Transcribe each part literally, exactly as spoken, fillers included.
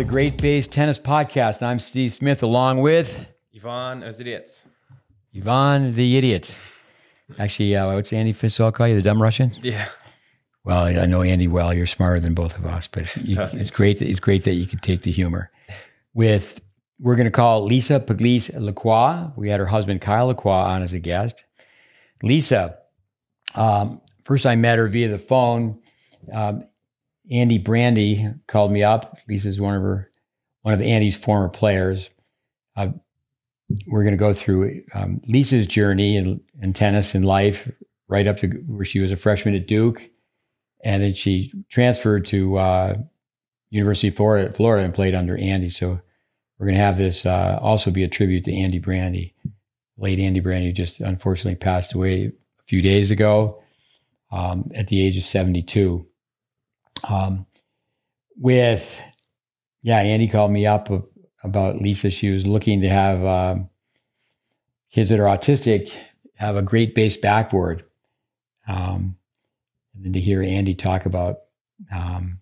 Great Base Tennis Podcast. I'm Steve Smith along with Ivan Ozidets. Ivan the Idiot. Actually, uh, what's Andy Fisel call you? The dumb Russian? Yeah. Well, I know Andy well. You're smarter than both of us, but you, Oh, it's great. That, it's great that you can take the humor. With we're going to call Lisa Pugliese Lacroix. We had her husband Kyle Lacroix on as a guest. Lisa, um, first I met her via the phone. Um, Andy Brandy called me up. Lisa's one of her, one of Andy's former players. Uh, we're going to go through um, Lisa's journey in, in tennis and life, right up to where she was a freshman at Duke, and then she transferred to uh, University of Florida, Florida, and played under Andy. So we're going to have this uh, also be a tribute to Andy Brandy, late Andy Brandy, who just unfortunately passed away a few days ago um, at the age of seventy-two. Um, with, yeah, Andy called me up about Lisa. She was looking to have um, kids that are autistic have a great base backboard. Um, and then to hear Andy talk about um,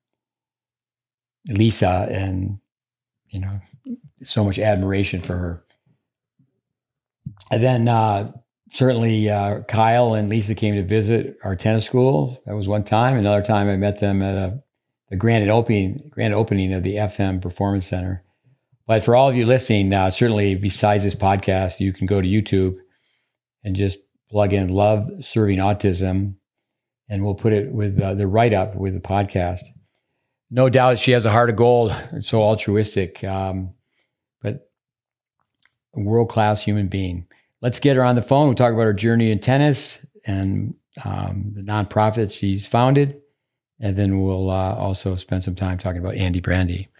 Lisa and, you know, so much admiration for her. And then uh, certainly uh, Kyle and Lisa came to visit our tennis school. That was one time. Another time I met them at a, the grand opening, grand opening of the F M Performance Center. But for all of you listening, uh, certainly besides this podcast, you can go to YouTube and just plug in Love Serving Autism, and we'll put it with uh, the write-up with the podcast. No doubt she has a heart of gold and so altruistic, um, but a world-class human being. Let's get her on the phone. We'll talk about her journey in tennis and um, the nonprofit she's founded, and then we'll uh, also spend some time talking about Andy Brandy.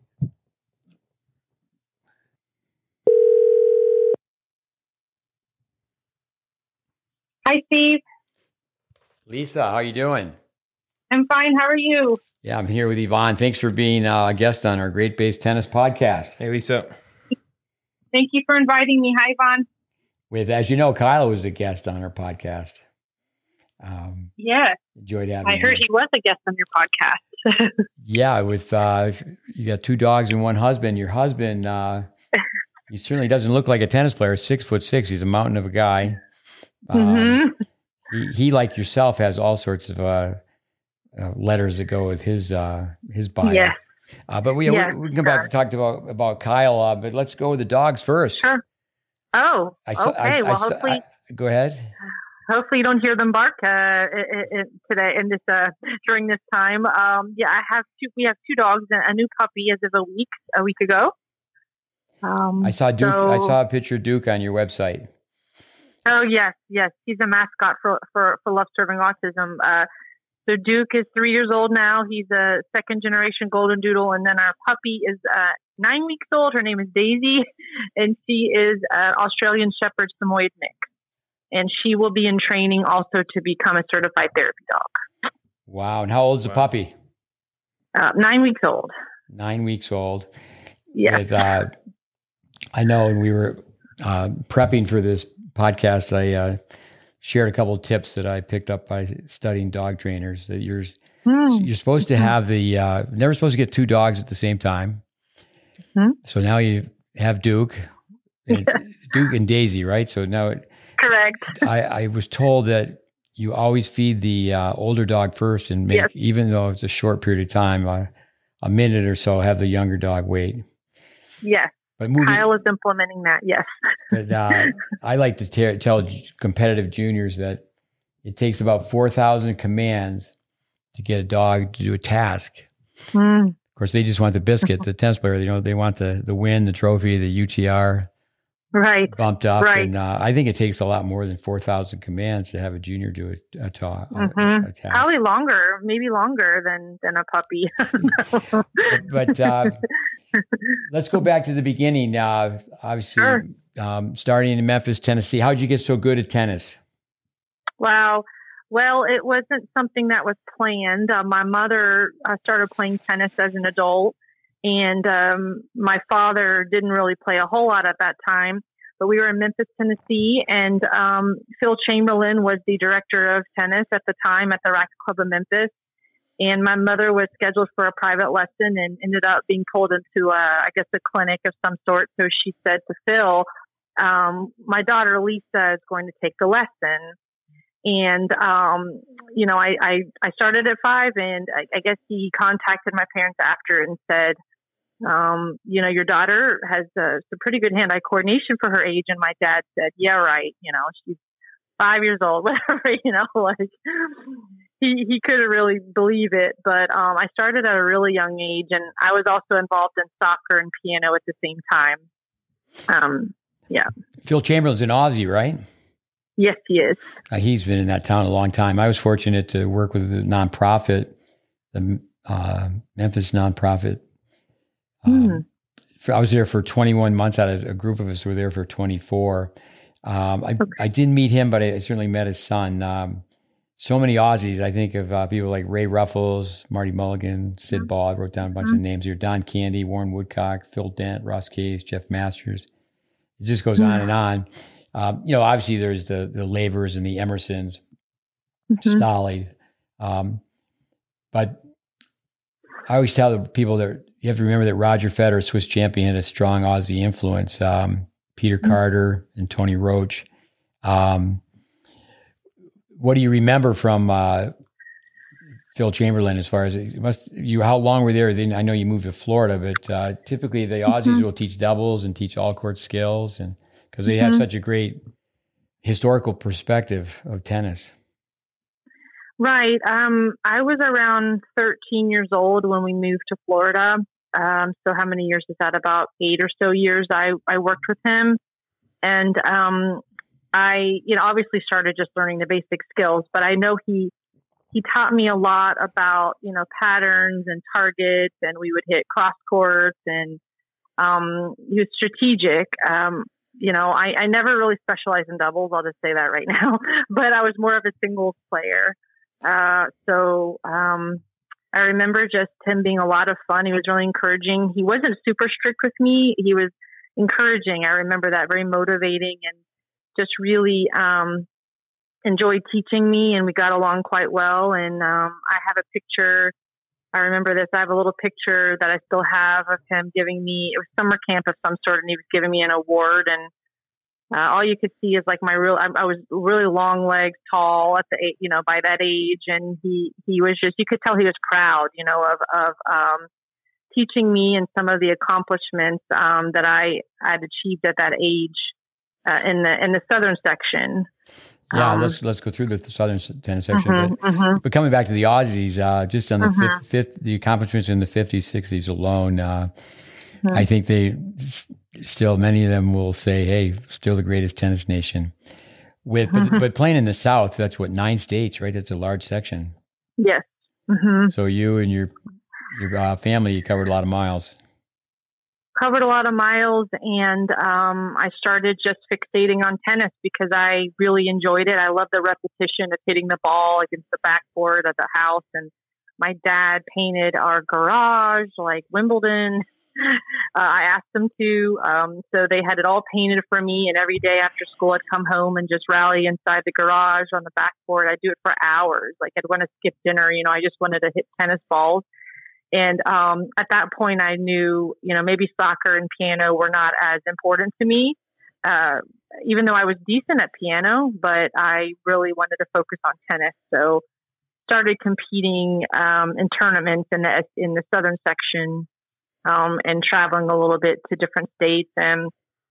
Hi, Steve. Lisa, how you doing? I'm fine. How are you? Yeah, I'm here with Yvonne. Thanks for being uh, a guest on our Great Base Tennis Podcast. Hey, Lisa. Thank you for inviting me. Hi, Yvonne. With, as you know, Kyle was a guest on our podcast. Um, yeah. Enjoyed having I heard him. he was a guest on your podcast. Yeah, with uh, you got two dogs and one husband. Your husband, uh, he certainly doesn't look like a tennis player. Six foot six. He's a mountain of a guy. Um, mm-hmm. he, he, like yourself, has all sorts of uh, uh, letters that go with his uh, his bio. Yeah. Uh, but we, yeah, we, we can come sure. back to talk about about Kyle. Uh, but let's go with the dogs first. Sure. Oh, I saw, okay. I, well, I, hopefully, I, go ahead. Hopefully, you don't hear them bark uh, today in this uh, during this time. Um, yeah, I have two. We have two dogs and a new puppy as of a week a week ago. Um, I saw Duke. So, I saw a picture of Duke on your website. Oh yes, yes, he's a mascot for for, for Love Serving Autism. Uh, so Duke is three years old now. He's a second generation golden doodle, and then our puppy is uh, nine weeks old. Her name is Daisy, and she is an Australian Shepherd Samoyed mix, and she will be in training also to become a certified therapy dog. Wow! And how old is the wow. puppy? Uh, nine weeks old. Nine weeks old. Yeah. With, uh, I know, and we were uh, prepping for this podcast. I uh, shared a couple of tips that I picked up by studying dog trainers. That you're mm. you're supposed to have the uh, never supposed to get two dogs at the same time. Mm-hmm. So now you have Duke, and Duke and Daisy, right? So now, it, correct. I, I was told that you always feed the uh, older dog first, and make, yes. even though it's a short period of time, uh, a minute or so, have the younger dog wait. Yes. But moving, Kyle is implementing that, yes. But uh, I like to te- tell competitive juniors that it takes about four thousand commands to get a dog to do a task. Mm. Of course, they just want the biscuit, the tennis player. You know, they want the, the win, the trophy, the U T R right. bumped up. Right. And uh, I think it takes a lot more than four thousand commands to have a junior do a, a, ta- mm-hmm. a, a task. Probably longer, maybe longer than, than a puppy. but but uh, let's go back to the beginning. Uh, obviously, sure. um, starting in Memphis, Tennessee. How did you get so good at tennis? Wow. Well, it wasn't something that was planned. Uh, my mother uh, started playing tennis as an adult, and um, my father didn't really play a whole lot at that time. But we were in Memphis, Tennessee, and um, Phil Chamberlain was the director of tennis at the time at the Racket Club of Memphis. And my mother was scheduled for a private lesson and ended up being pulled into, a, I guess, a clinic of some sort. So she said to Phil, um, my daughter Lisa is going to take the lesson. And, um, you know, I, I, I started at five, and I, I guess he contacted my parents after and said, um, you know, your daughter has uh, some pretty good hand-eye coordination for her age. And my dad said, yeah, right. You know, she's five years old, whatever, you know, like he, he couldn't really believe it. But um, I started at a really young age, and I was also involved in soccer and piano at the same time. Um, yeah. Phil Chamberlain's an Aussie, right? Yes, he is. Uh, he's been in that town a long time. I was fortunate to work with a nonprofit, the uh, Memphis nonprofit. Um, mm. I was there for twenty-one months. Out of a group of us were there for twenty-four. Um, I, okay. I didn't meet him, but I certainly met his son. Um, so many Aussies. I think of uh, people like Ray Ruffles, Marty Mulligan, Sid mm-hmm. Ball. I wrote down a bunch mm-hmm. of names here. Don Candy, Warren Woodcock, Phil Dent, Ross Case, Jeff Masters. It just goes mm-hmm. on and on. Um, you know, obviously there's the the Labors and the Emersons, mm-hmm. Stolle. Um, but I always tell the people that you have to remember that Roger Federer, Swiss champion, had a strong Aussie influence. Um, Peter mm-hmm. Carter and Tony Roach. Um, what do you remember from uh, Phil Chamberlain as far as it must you? How long were there? Then I know you moved to Florida, but uh, typically the Aussies mm-hmm. will teach doubles and teach all court skills, and because they mm-hmm. have such a great historical perspective of tennis. Right. Um, I was around thirteen years old when we moved to Florida. Um, so how many years is that? About eight or so years I, I worked with him. And um, I, you know, obviously started just learning the basic skills, but I know he, he taught me a lot about, you know, patterns and targets, and we would hit cross courts, and um, he was strategic. Um, you know, I, I never really specialized in doubles. I'll just say that right now, but I was more of a singles player. Uh, so, um, I remember just him being a lot of fun. He was really encouraging. He wasn't super strict with me. He was encouraging. I remember that, very motivating, and just really, um, enjoyed teaching me, and we got along quite well. And, um, I have a picture. I remember this. I have a little picture that I still have of him giving me, it was summer camp of some sort, and he was giving me an award. And Uh, all you could see is like my real, I, I was really long legs, tall at the, you know, by that age. And he, he was just, you could tell he was proud, you know, of, of, um, teaching me and some of the accomplishments, um, that I had achieved at that age, uh, in the, in the Southern section. Yeah. Um, let's, let's go through the Southern tennis section. Mm-hmm, but, mm-hmm. but coming back to the Aussies, uh, just on the mm-hmm. fifth, fifth, the accomplishments in the fifties, sixties alone, uh, mm-hmm. I think they still, many of them will say, hey, still the greatest tennis nation. With but, mm-hmm. but playing in the South, that's what, nine states, right? That's a large section. Yes. Mm-hmm. So you and your your uh, family, you covered a lot of miles. Covered a lot of miles, and um, I started just fixating on tennis because I really enjoyed it. I love the repetition of hitting the ball against the backboard of the house, and my dad painted our garage like Wimbledon. Uh, I asked them to, um, so they had it all painted for me, and every day after school I'd come home and just rally inside the garage on the backboard. I'd do it for hours. Like I'd want to skip dinner, you know, I just wanted to hit tennis balls. And um, at that point I knew, you know, maybe soccer and piano were not as important to me, uh, even though I was decent at piano, but I really wanted to focus on tennis. So started competing um, in tournaments in the, in the Southern section. Um, and traveling a little bit to different states, and,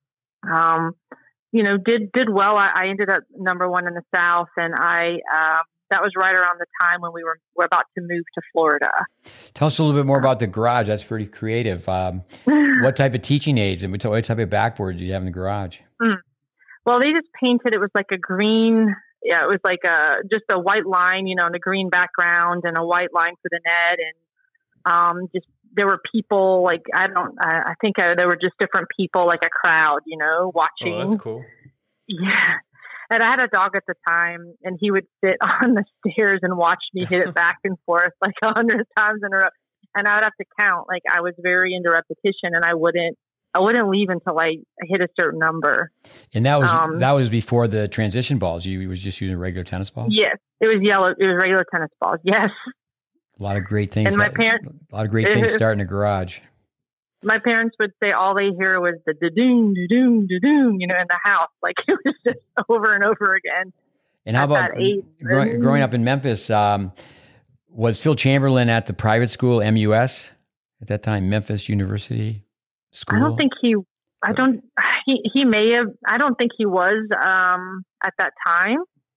um, you know, did, did well. I, I ended up number one in the South, and I, uh, that was right around the time when we were, were about to move to Florida. Tell us a little bit more about the garage. That's pretty creative. Um, what type of teaching aids and what type of backboard do you have in the garage? Mm. Well, they just painted, it was like a green, yeah, it was like a, just a white line, you know, and a green background and a white line for the net. And, um, just, there were people like, I don't, I, I think I, there were just different people, like a crowd, you know, watching. Oh, that's cool. Yeah. And I had a dog at the time, and he would sit on the stairs and watch me hit it back and forth like a hundred times in a row. And I would have to count. Like I was very into repetition, and I wouldn't, I wouldn't leave until I hit a certain number. And that was, um, that was before the transition balls. You was just using regular tennis balls? Yes. It was yellow. It was regular tennis balls. Yes. A lot of great things. And my parents, a lot of great things start in a garage. My parents would say all they hear was the da-doom, da-doom, da-doom, you know, in the house. Like it was just over and over again. And how about growing, growing up in Memphis? Um, was Phil Chamberlain at the private school M U S at that time, Memphis University School? I don't think he, I don't, he, he may have, I don't think he was um, at that time.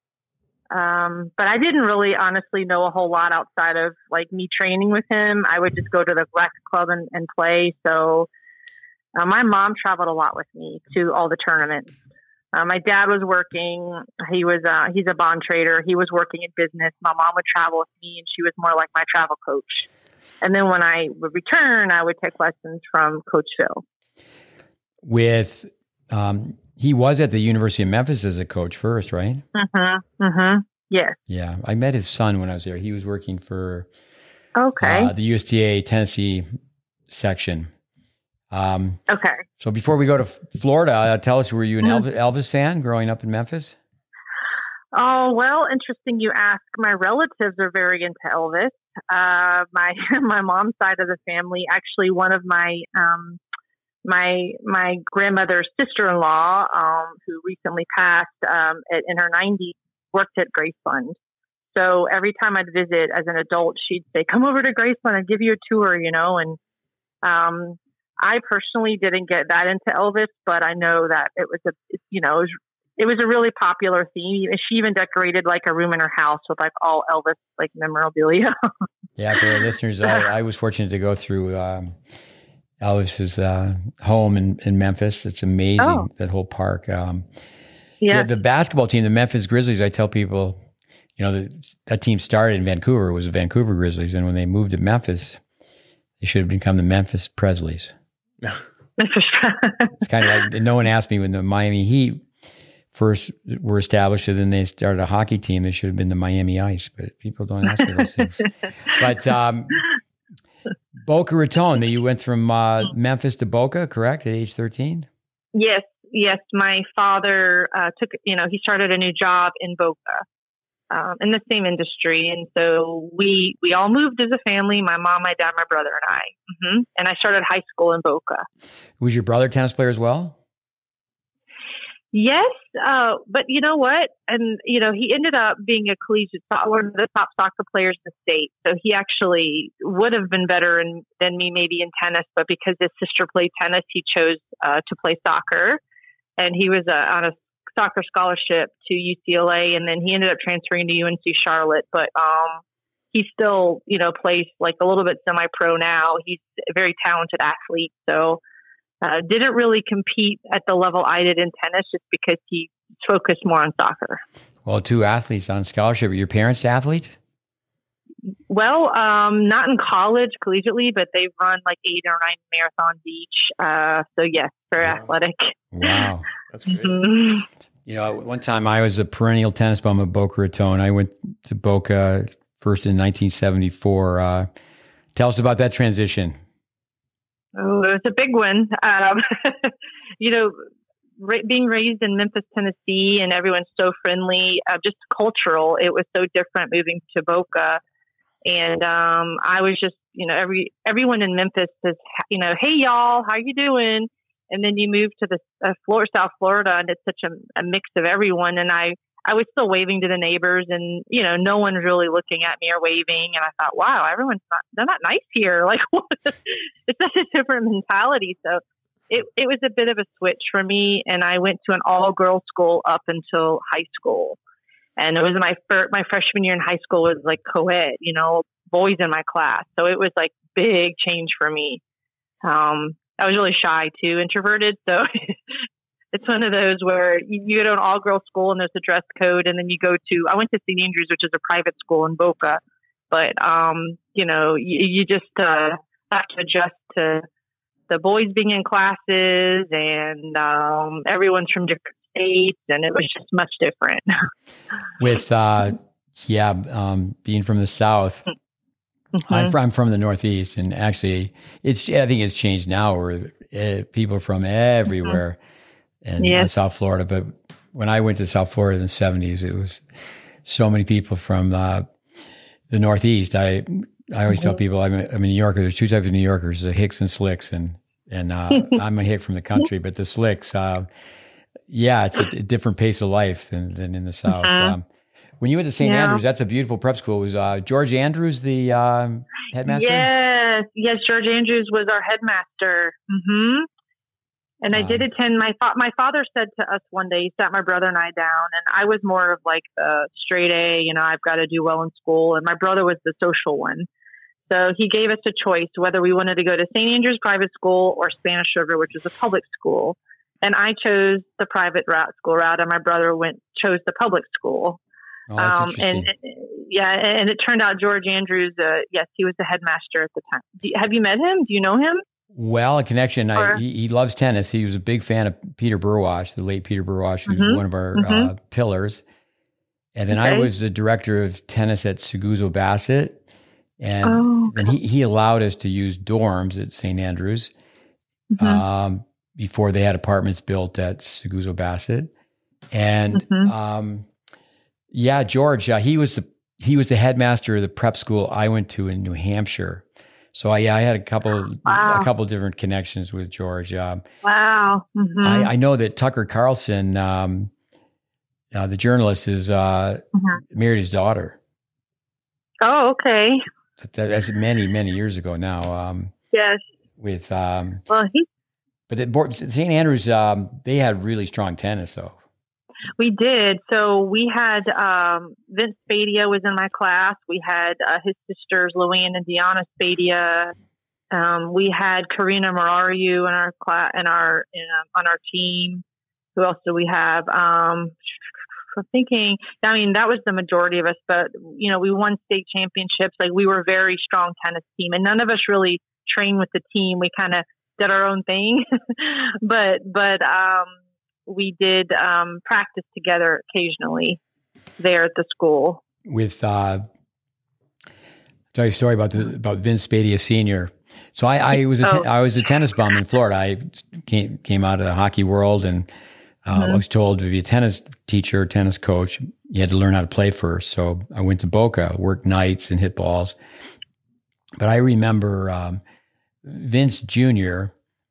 Um, but I didn't really honestly know a whole lot outside of like me training with him. I would just go to the Black Club and, and play. So uh, my mom traveled a lot with me to all the tournaments. Uh, my dad was working. He was, uh, he's a bond trader. He was working in business. My mom would travel with me and she was more like my travel coach. And then when I would return, I would take lessons from Coach Phil. With, um, he was at the University of Memphis as a coach first, right? Mm-hmm. Mm-hmm. Yes. Yeah. I met his son when I was there. He was working for okay. uh, the U S T A Tennessee section. Um, okay. So before we go to Florida, uh, tell us, were you an mm-hmm. Elvis, Elvis fan growing up in Memphis? Oh, well, interesting you ask. My relatives are very into Elvis. Uh, my my mom's side of the family, actually one of my um, my my grandmother's sister-in-law, um, who recently passed um, at, in her nineties, worked at Graceland. So every time I'd visit as an adult, she'd say, "Come over to Graceland and give you a tour," you know. And um, I personally didn't get that into Elvis, but I know that it was a, you know, it was, it was a really popular theme. She even decorated like a room in her house with like all Elvis like memorabilia. Yeah, for our listeners, I, I was fortunate to go through um, Elvis's uh, home in, in Memphis. It's amazing, oh. that whole park. Um, yeah, the, the basketball team, the Memphis Grizzlies. I tell people, you know, the, that team started in Vancouver. It was the Vancouver Grizzlies, and when they moved to Memphis, they should have become the Memphis Presleys. It's kind of like, no one asked me when the Miami Heat first were established, and then they started a hockey team. They should have been the Miami Ice, but people don't ask me those things. But um, Boca Raton, that you went from uh, Memphis to Boca, correct, at age thirteen? Yes, yes. My father uh, took, you know, he started a new job in Boca, um, in the same industry. And so we, we all moved as a family, my mom, my dad, my brother, and I. Mm-hmm. And I started high school in Boca. Was your brother a tennis player as well? Yes, uh, but you know what? And, you know, he ended up being a collegiate, one of the top soccer players in the state. So he actually would have been better in, than me maybe in tennis, but because his sister played tennis, he chose uh, to play soccer. And he was uh, on a soccer scholarship to U C L A, and then he ended up transferring to U N C Charlotte. But um, he still, you know, plays like a little bit semi-pro now. He's a very talented athlete. So Uh, didn't really compete at the level I did in tennis just because he focused more on soccer. Well, two athletes on scholarship. Are your parents athletes? Well, um, not in college, collegiately, but they've run like eight or nine marathons each. Uh, so yes, very wow. athletic. Wow. That's great. Mm-hmm. You know, one time I was a perennial tennis bum at Boca Raton. I went to Boca first in nineteen seventy-four. Uh, tell us about that transition. Oh, it was a big one. Um, you know, ra- being raised in Memphis, Tennessee, and everyone's so friendly, uh, just cultural. It was so different moving to Boca. And um, I was just, you know, every everyone in Memphis says, you know, hey, y'all, how you doing? And then you move to the uh, Florida, South Florida, and it's such a, a mix of everyone. And I, I was still waving to the neighbors, and, you know, no one's really looking at me or waving. And I thought, wow, everyone's not, they're not nice here. Like, it's such a different mentality. So it, it was a bit of a switch for me. And I went to an all girls school up until high school. And it was my first, my freshman year in high school was like co-ed, you know, boys in my class. So it was like big change for me. Um, I was really shy too, introverted. So it's one of those where you, you go to an all-girls school and there's a dress code, and then you go to, I went to Saint Andrews, which is a private school in Boca, but, um, you know, you, you just uh, have to adjust to the boys being in classes, and um, everyone's from different states, and it was just much different. With, uh, yeah, um, being from the South, mm-hmm. I'm, from, I'm from the Northeast, and actually, it's I think it's changed now where uh, people from everywhere. Mm-hmm. And yes. uh, South Florida. But when I went to South Florida in the seventies, it was so many people from uh, the Northeast. I I always tell Mhm. people I'm a, I'm a New Yorker. There's two types of New Yorkers: the Hicks and Slicks, and and uh, I'm a Hick from the country, but the Slicks, uh, yeah, it's a, a different pace of life than, than in the South. Mhm. Um, when you went to Saint Yeah. Andrews, that's a beautiful prep school. Was uh, George Andrews the um, headmaster? Yes, yes. George Andrews was our headmaster. hmm And I did Um, attend. My fa- my father said to us one day, he sat my brother and I down, and I was more of like the straight A. You know, I've got to do well in school, and my brother was the social one. So he gave us a choice whether we wanted to go to Saint Andrews private school or Spanish River, which was a public school. And I chose the private route, school route, and my brother went chose the public school. oh, that's Um, and interesting. yeah, and it turned out George Andrews, uh, yes, he was the headmaster at the time. Do, have you met him? Do you know him? Well, a connection. I, Or, he, he loves tennis. He was a big fan of Peter Burwash, the late Peter Burwash, who's Mhm, one of our mhm. uh, pillars. And then I Okay. was the director of tennis at Seguzo Bassett. And Oh, then he, he allowed us to use dorms at Saint Andrews mhm, um, before they had apartments built at Seguzo Bassett. And mhm. um, yeah, George, uh, he was the he was the headmaster of the prep school I went to in New Hampshire. So I, yeah, I had a couple Wow. a couple different connections with George. Um, Wow. Mhm, I, I know that Tucker Carlson, um, uh, the journalist, is uh, mhm. married his daughter. Oh, okay. That, that's many many years ago now. Um, Yes. with um, Well, he but at Saint Andrews, um, they had really strong tennis though. we did. So we had um, Vince Spadia was in my class. We had uh, his sisters, Luann and Deanna Spadia. Um, we had Karina Marariu in our class, in our in, um, on our team. Who else do we have? Um, I'm thinking. I mean, that was the majority of us, but you know, we won state championships. Like we were a very strong tennis team, and none of us really trained with the team. We kind of did our own thing, but but um, we did um, practice together occasionally there at the school. With uh, tell you a story about the about Vince Spadia Senior. So I, I was a Oh. ten, I was a tennis bum in Florida. I came came out of the hockey world and uh, Mhm. I was told to be a tennis teacher, tennis coach, you had to learn how to play first. So I went to Boca, worked nights and hit balls. But I remember um, Vince Junior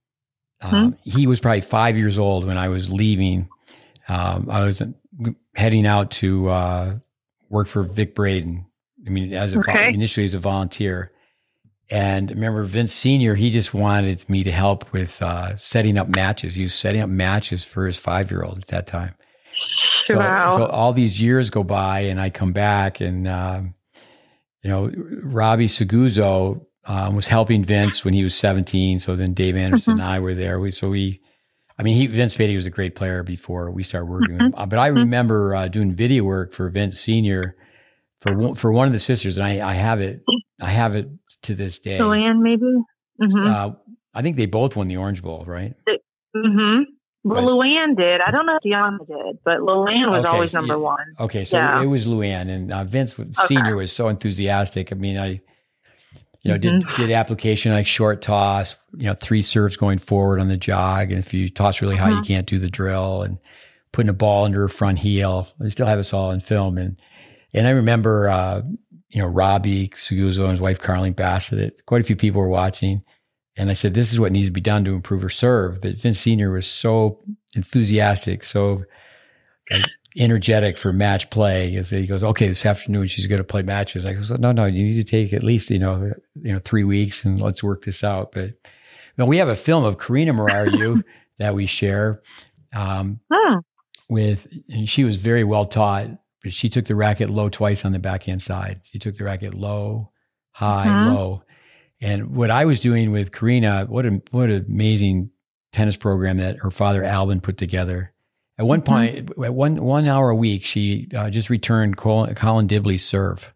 Um, he was probably five years old when I was leaving. Um, I was heading out to uh, work for Vic Braden. I mean, as a Okay. initially as a volunteer. And I remember Vince Senior, he just wanted me to help with uh, setting up matches. He was setting up matches for his five-year-old at that time. So, Wow. so all these years go by, and I come back, and um, you know, Robbie Seguzo um, was helping Vince when he was seventeen. So then Dave Anderson Mhm. and I were there. We so we, I mean, he Vince Beatty was a great player before we started working Mhm. with him. But I remember uh, doing video work for Vince Senior for one, for one of the sisters, and I, I have it, I have it to this day. Joanne, maybe. Mm-hmm. Uh, I think they both won the Orange Bowl, right? Mm-hmm. Well, But- Luann did. I don't know if Deanna did, but Luann was Okay, always so number yeah. one. Okay, so Yeah. it was Luann, and uh, Vince Senior was so enthusiastic. I mean, I, you know, did Mhm. did application like short toss, you know, three serves going forward on the jog, and if you toss really high, you Mhm. can't do the drill, and putting a ball under her front heel. I still have us all in film, and and I remember, uh, you know, Robbie Seguzo and his wife Carleen Bassett. Quite a few people were watching, and I said, "This is what needs to be done to improve her serve." But Vince Senior was so enthusiastic, so like, energetic for match play. As he goes, "Okay, this afternoon she's going to play matches." I go, "No, no, you need to take at least you know, you know, three weeks and let's work this out." But now we have a film of Karina Marariu that we share um, Hmm. with, and she was very well taught. But she took the racket low twice on the backhand side. She took the racket low, high, Mhm. low. And what I was doing with Karina, what a what an amazing tennis program that her father Alvin put together. At one Mhm. point, at one one hour a week, she uh, just returned Colin, Colin Dibley's serve.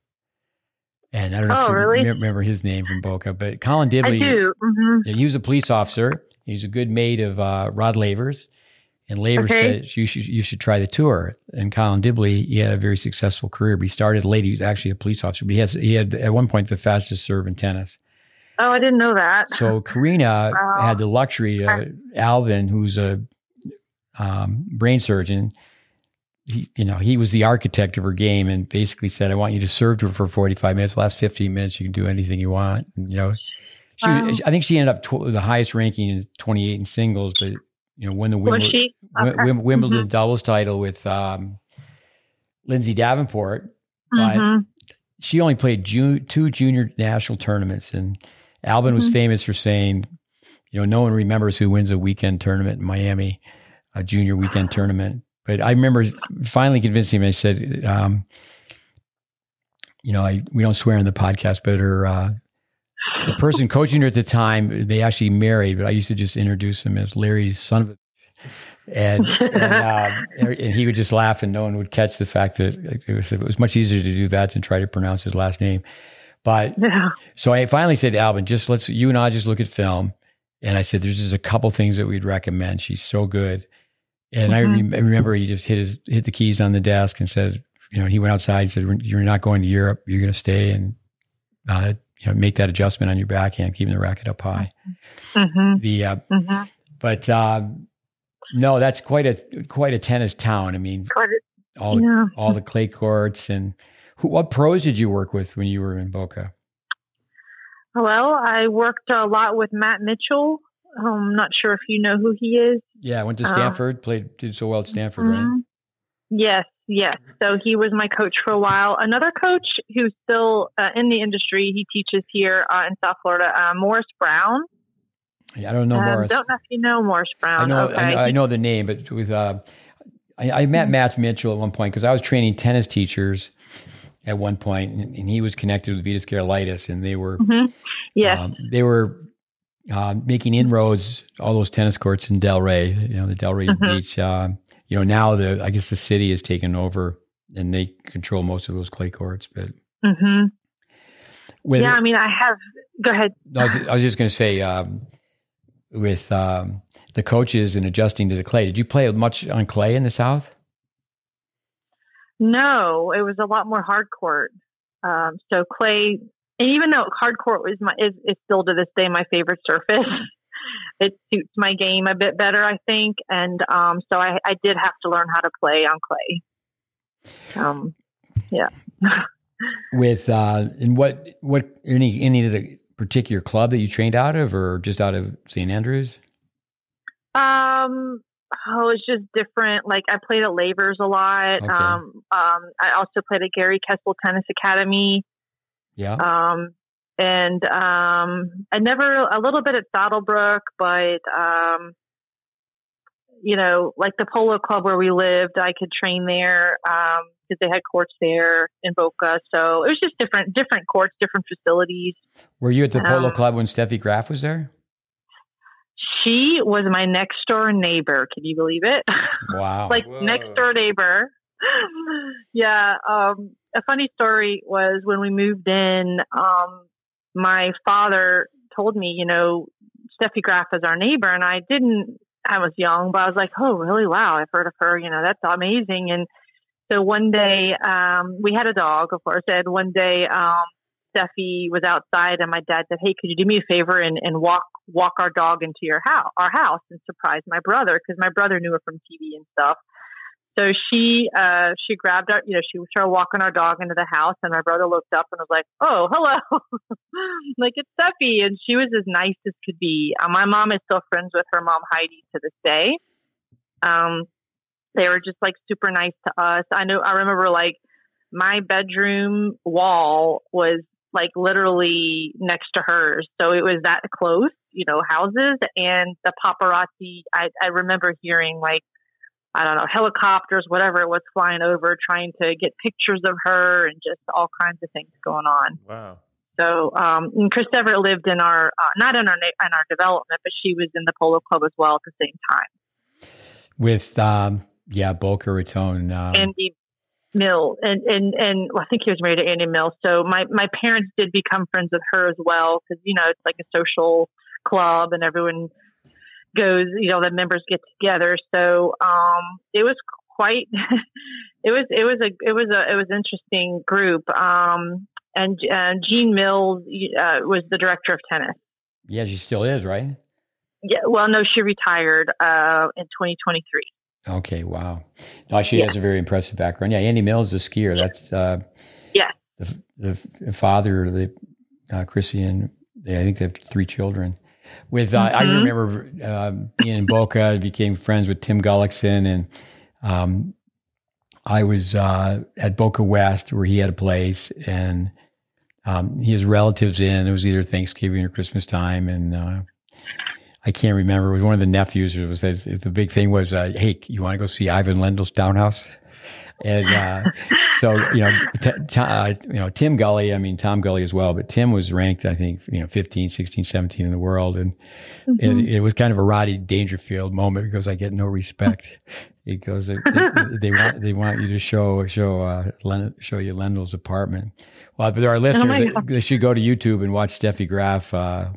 And I don't know Oh, if you really? remember, remember his name from Boca, but Colin I Dibley, do. Mm-hmm. yeah, he was a police officer. He was a good mate of uh, Rod Lavers. And Lavers Okay. said, you should, you should try the tour. And Colin Dibley, he had a very successful career. But he started late. He was actually a police officer. But he, has, he had, at one point, the fastest serve in tennis. Oh, I didn't know that. So Karina Wow. had the luxury, uh, Alvin, who's a um, brain surgeon, he, you know, he was the architect of her game and basically said, I want you to serve her for forty-five minutes. The last fifteen minutes, you can do anything you want. And, you know, she, wow. I think she ended up tw- the highest ranking in twenty-eight in singles, but, you know, won the Wimbledon, okay. w- Wimbledon mm-hmm. doubles title with um, Lindsay Davenport. But mm-hmm. she only played ju- two junior national tournaments. And Albin mm-hmm. was famous for saying, you know, no one remembers who wins a weekend tournament in Miami, a junior weekend tournament. But I remember finally convincing him. I said, um, you know, I, we don't swear in the podcast, but her, uh, the person coaching her at the time, they actually married, but I used to just introduce him as Larry's son of a and and, um, and he would just laugh and no one would catch the fact that it was, it was much easier to do that than try to pronounce his last name. But yeah. So I finally said to Albin, just let's, you and I just look at film. And I said, there's just a couple things that we'd recommend. She's so good. And mm-hmm. I, re- I remember he just hit his, hit the keys on the desk and said, you know, he went outside and said, you're not going to Europe. You're going to stay and, uh, you know, make that adjustment on your backhand, keeping the racket up high. Mm-hmm. The, uh, mm-hmm. but, um, no, that's quite a, quite a tennis town. I mean, a, all, yeah. the, all the clay courts and who, what pros did you work with when you were in Boca? Well, I worked a lot with Matt Mitchell. I'm not sure if you know who he is. Yeah, I went to Stanford, um, played, did so well at Stanford, mm-hmm. right? Yes, yes. So he was my coach for a while. Another coach who's still uh, in the industry, he teaches here uh, in South Florida, uh, Morris Brown. Yeah, I don't know um, Morris. Don't know if you know Morris Brown. I know, okay. I know, I know the name, but with uh, I, I met mm-hmm. Matt Mitchell at one point because I was training tennis teachers at one point, and, and he was connected with Vitas Gerulaitis, and they were, mm-hmm. yes. um, they were uh, making inroads all those tennis courts in Delray, you know, the Delray mm-hmm. Beach. Uh, you know, now the I guess the city has taken over and they control most of those clay courts. But mm-hmm. with, yeah, I mean, I have. Go ahead. I was, I was just going to say, um, with um, the coaches and adjusting to the clay, did you play much on clay in the South? No, it was a lot more hard court. Um, so clay, and even though hard court was my, is, is still to this day my favorite surface, it suits my game a bit better, I think. And um, so I, I did have to learn how to play on clay. Um, yeah. With uh, and what what any any of the particular club that you trained out of, or just out of Saint Andrews? Um. Oh, it's just different. Like I played at Lavers a lot. Okay. Um, um, I also played at Gary Kessel Tennis Academy. Yeah. Um, and um, I never a little bit at Saddlebrook, but um, you know, like the Polo Club where we lived, I could train there um, because they had courts there in Boca. So it was just different, different courts, different facilities. Were you at the Polo um, Club when Steffi Graf was there? She was my next door neighbor. Can you believe it? Wow. like Whoa. Next door neighbor. yeah. Um, a funny story was when we moved in, um, my father told me, you know, Steffi Graf is our neighbor. And I didn't, I was young, but I was like, oh, really? Wow. I've heard of her. You know, that's amazing. And so one day, um, we had a dog, of course. And one day, um, Steffi was outside and my dad said, hey, could you do me a favor and, and walk walk our dog into your house, our house and surprise my brother? Because my brother knew her from T V and stuff. So she uh, she grabbed our, you know, she started walking our dog into the house and my brother looked up and was like, oh, hello. like, it's Steffi. And she was as nice as could be. Uh, my mom is still friends with her mom, Heidi, to this day. Um, they were just like super nice to us. I know, I remember like my bedroom wall was like literally next to hers. So it was that close, you know, houses, and the paparazzi, I, I remember hearing like, I don't know, helicopters, whatever it was flying over, trying to get pictures of her and just all kinds of things going on. Wow. So, um, and Chris Everett lived in our, uh, not in our, in our development, but she was in the Polo Club as well at the same time. With, um, yeah, Boca Raton. Um, Andy Mill, and, and, and well, I think he was married to Andy Mill. So my, my parents did become friends with her as well. Cause you know, it's like a social club and everyone goes, you know, the members get together. So, um, it was quite, it was, it was a, it was a, it was an interesting group. Um, and, uh, Jean Mills, uh, was the director of tennis. Yeah. She still is, right? Yeah. Well, no, she retired, uh, in twenty twenty-three. Okay, wow. No, she Yeah. has a very impressive background. Yeah, Andy Mills is a skier. That's uh, Yeah. the, the father, the uh, Chrissy, and yeah, I think they have three children. With uh, I Mm-hmm. remember uh, being in Boca, I became friends with Tim Gullickson, and um, I was uh, at Boca West where he had a place, and um, his relatives in. It was either Thanksgiving or Christmas time, and uh, I can't remember. It was one of the nephews. It was the big thing was, uh, hey, you want to go see Ivan Lendl's townhouse? And uh, so you know, t- t- uh, you know, Tim Gully. I mean, Tom Gully as well. But Tim was ranked, I think, you know, fifteen, sixteen, seventeen in the world, and Mm-hmm. it, it was kind of a Rodney Dangerfield moment because I get no respect. He goes, they, they, they want they want you to show show uh, Len, show you Lendl's apartment. Well, but our listeners, my they, God. they should go to YouTube and watch Steffi Graf. Uh,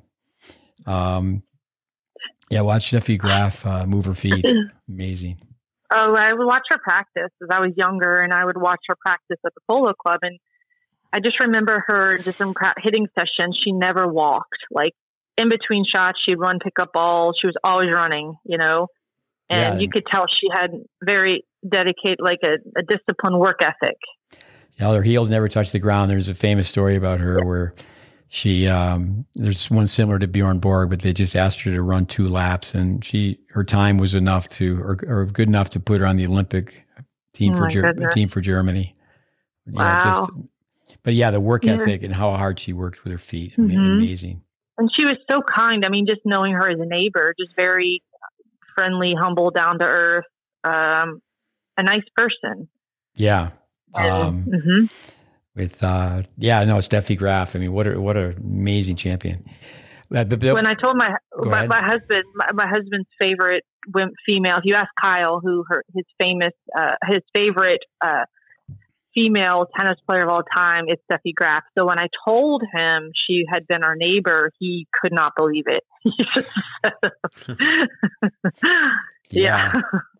um, yeah, watch Steffi Graf uh, move her feet. Amazing. Oh, I would watch her practice as I was younger, and I would watch her practice at the polo club. And I just remember her just in pra- hitting sessions. She never walked. Like in between shots, she'd run, pick up balls. She was always running, you know. And Yeah. you could tell she had very dedicated, like a, a disciplined work ethic. Yeah, her heels never touched the ground. There's a famous story about her where she, um, there's one similar to Bjorn Borg, but they just asked her to run two laps, and she, her time was enough to, or, or good enough to put her on the Olympic team Oh for my Ger- goodness. team for Germany. Wow. Yeah, just, but yeah, the work Yeah. ethic and how hard she worked with her feet, Ama- Mhm. amazing. And she was so kind. I mean, just knowing her as a neighbor, just very friendly, humble, down to earth, um, a nice person. Yeah. And, Um, mhm. with uh, yeah, no, Steffi Graf. I mean, what a what an amazing champion. Uh, but, but, When I told my Go my, ahead. my husband, my, my husband's favorite wim- female, if you ask Kyle who her his famous uh, his favorite uh, female tennis player of all time is Steffi Graf. So when I told him she had been our neighbor, he could not believe it. He just yeah.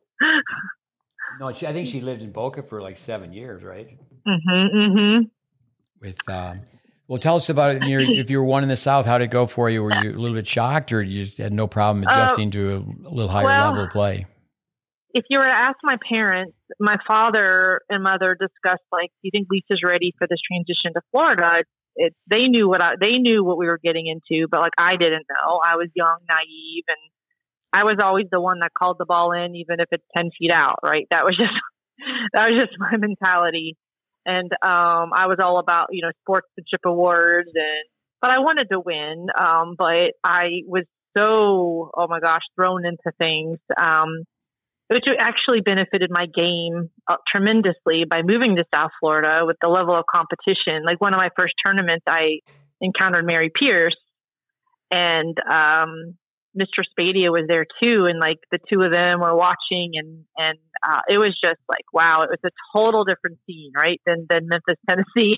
No, she, I think she lived in Boca for like seven years, right? Mm-hmm, mm-hmm. With um, well, tell us about it. You're, if you were one in the South, how did it go for you? Were you a little bit shocked, or you just had no problem adjusting uh, to a, a little higher well, level of play? If you were to ask my parents, my father and mother discussed, like, do you think Lisa's ready for this transition to Florida? It, they knew what I, they knew what we were getting into, but like I didn't know. I was young, naive, and I was always the one that called the ball in, even if it's ten feet out. Right? That was just that was just my mentality, and um, I was all about you know sportsmanship awards, and but I wanted to win. Um, but I was so oh my gosh thrown into things. Um, which actually benefited my game uh, tremendously by moving to South Florida with the level of competition. Like one of my first tournaments, I encountered Mary Pierce, and um, Mister Spadia was there too. And like the two of them were watching, and and uh, it was just like wow, it was a total different scene, right? Than than Memphis, Tennessee.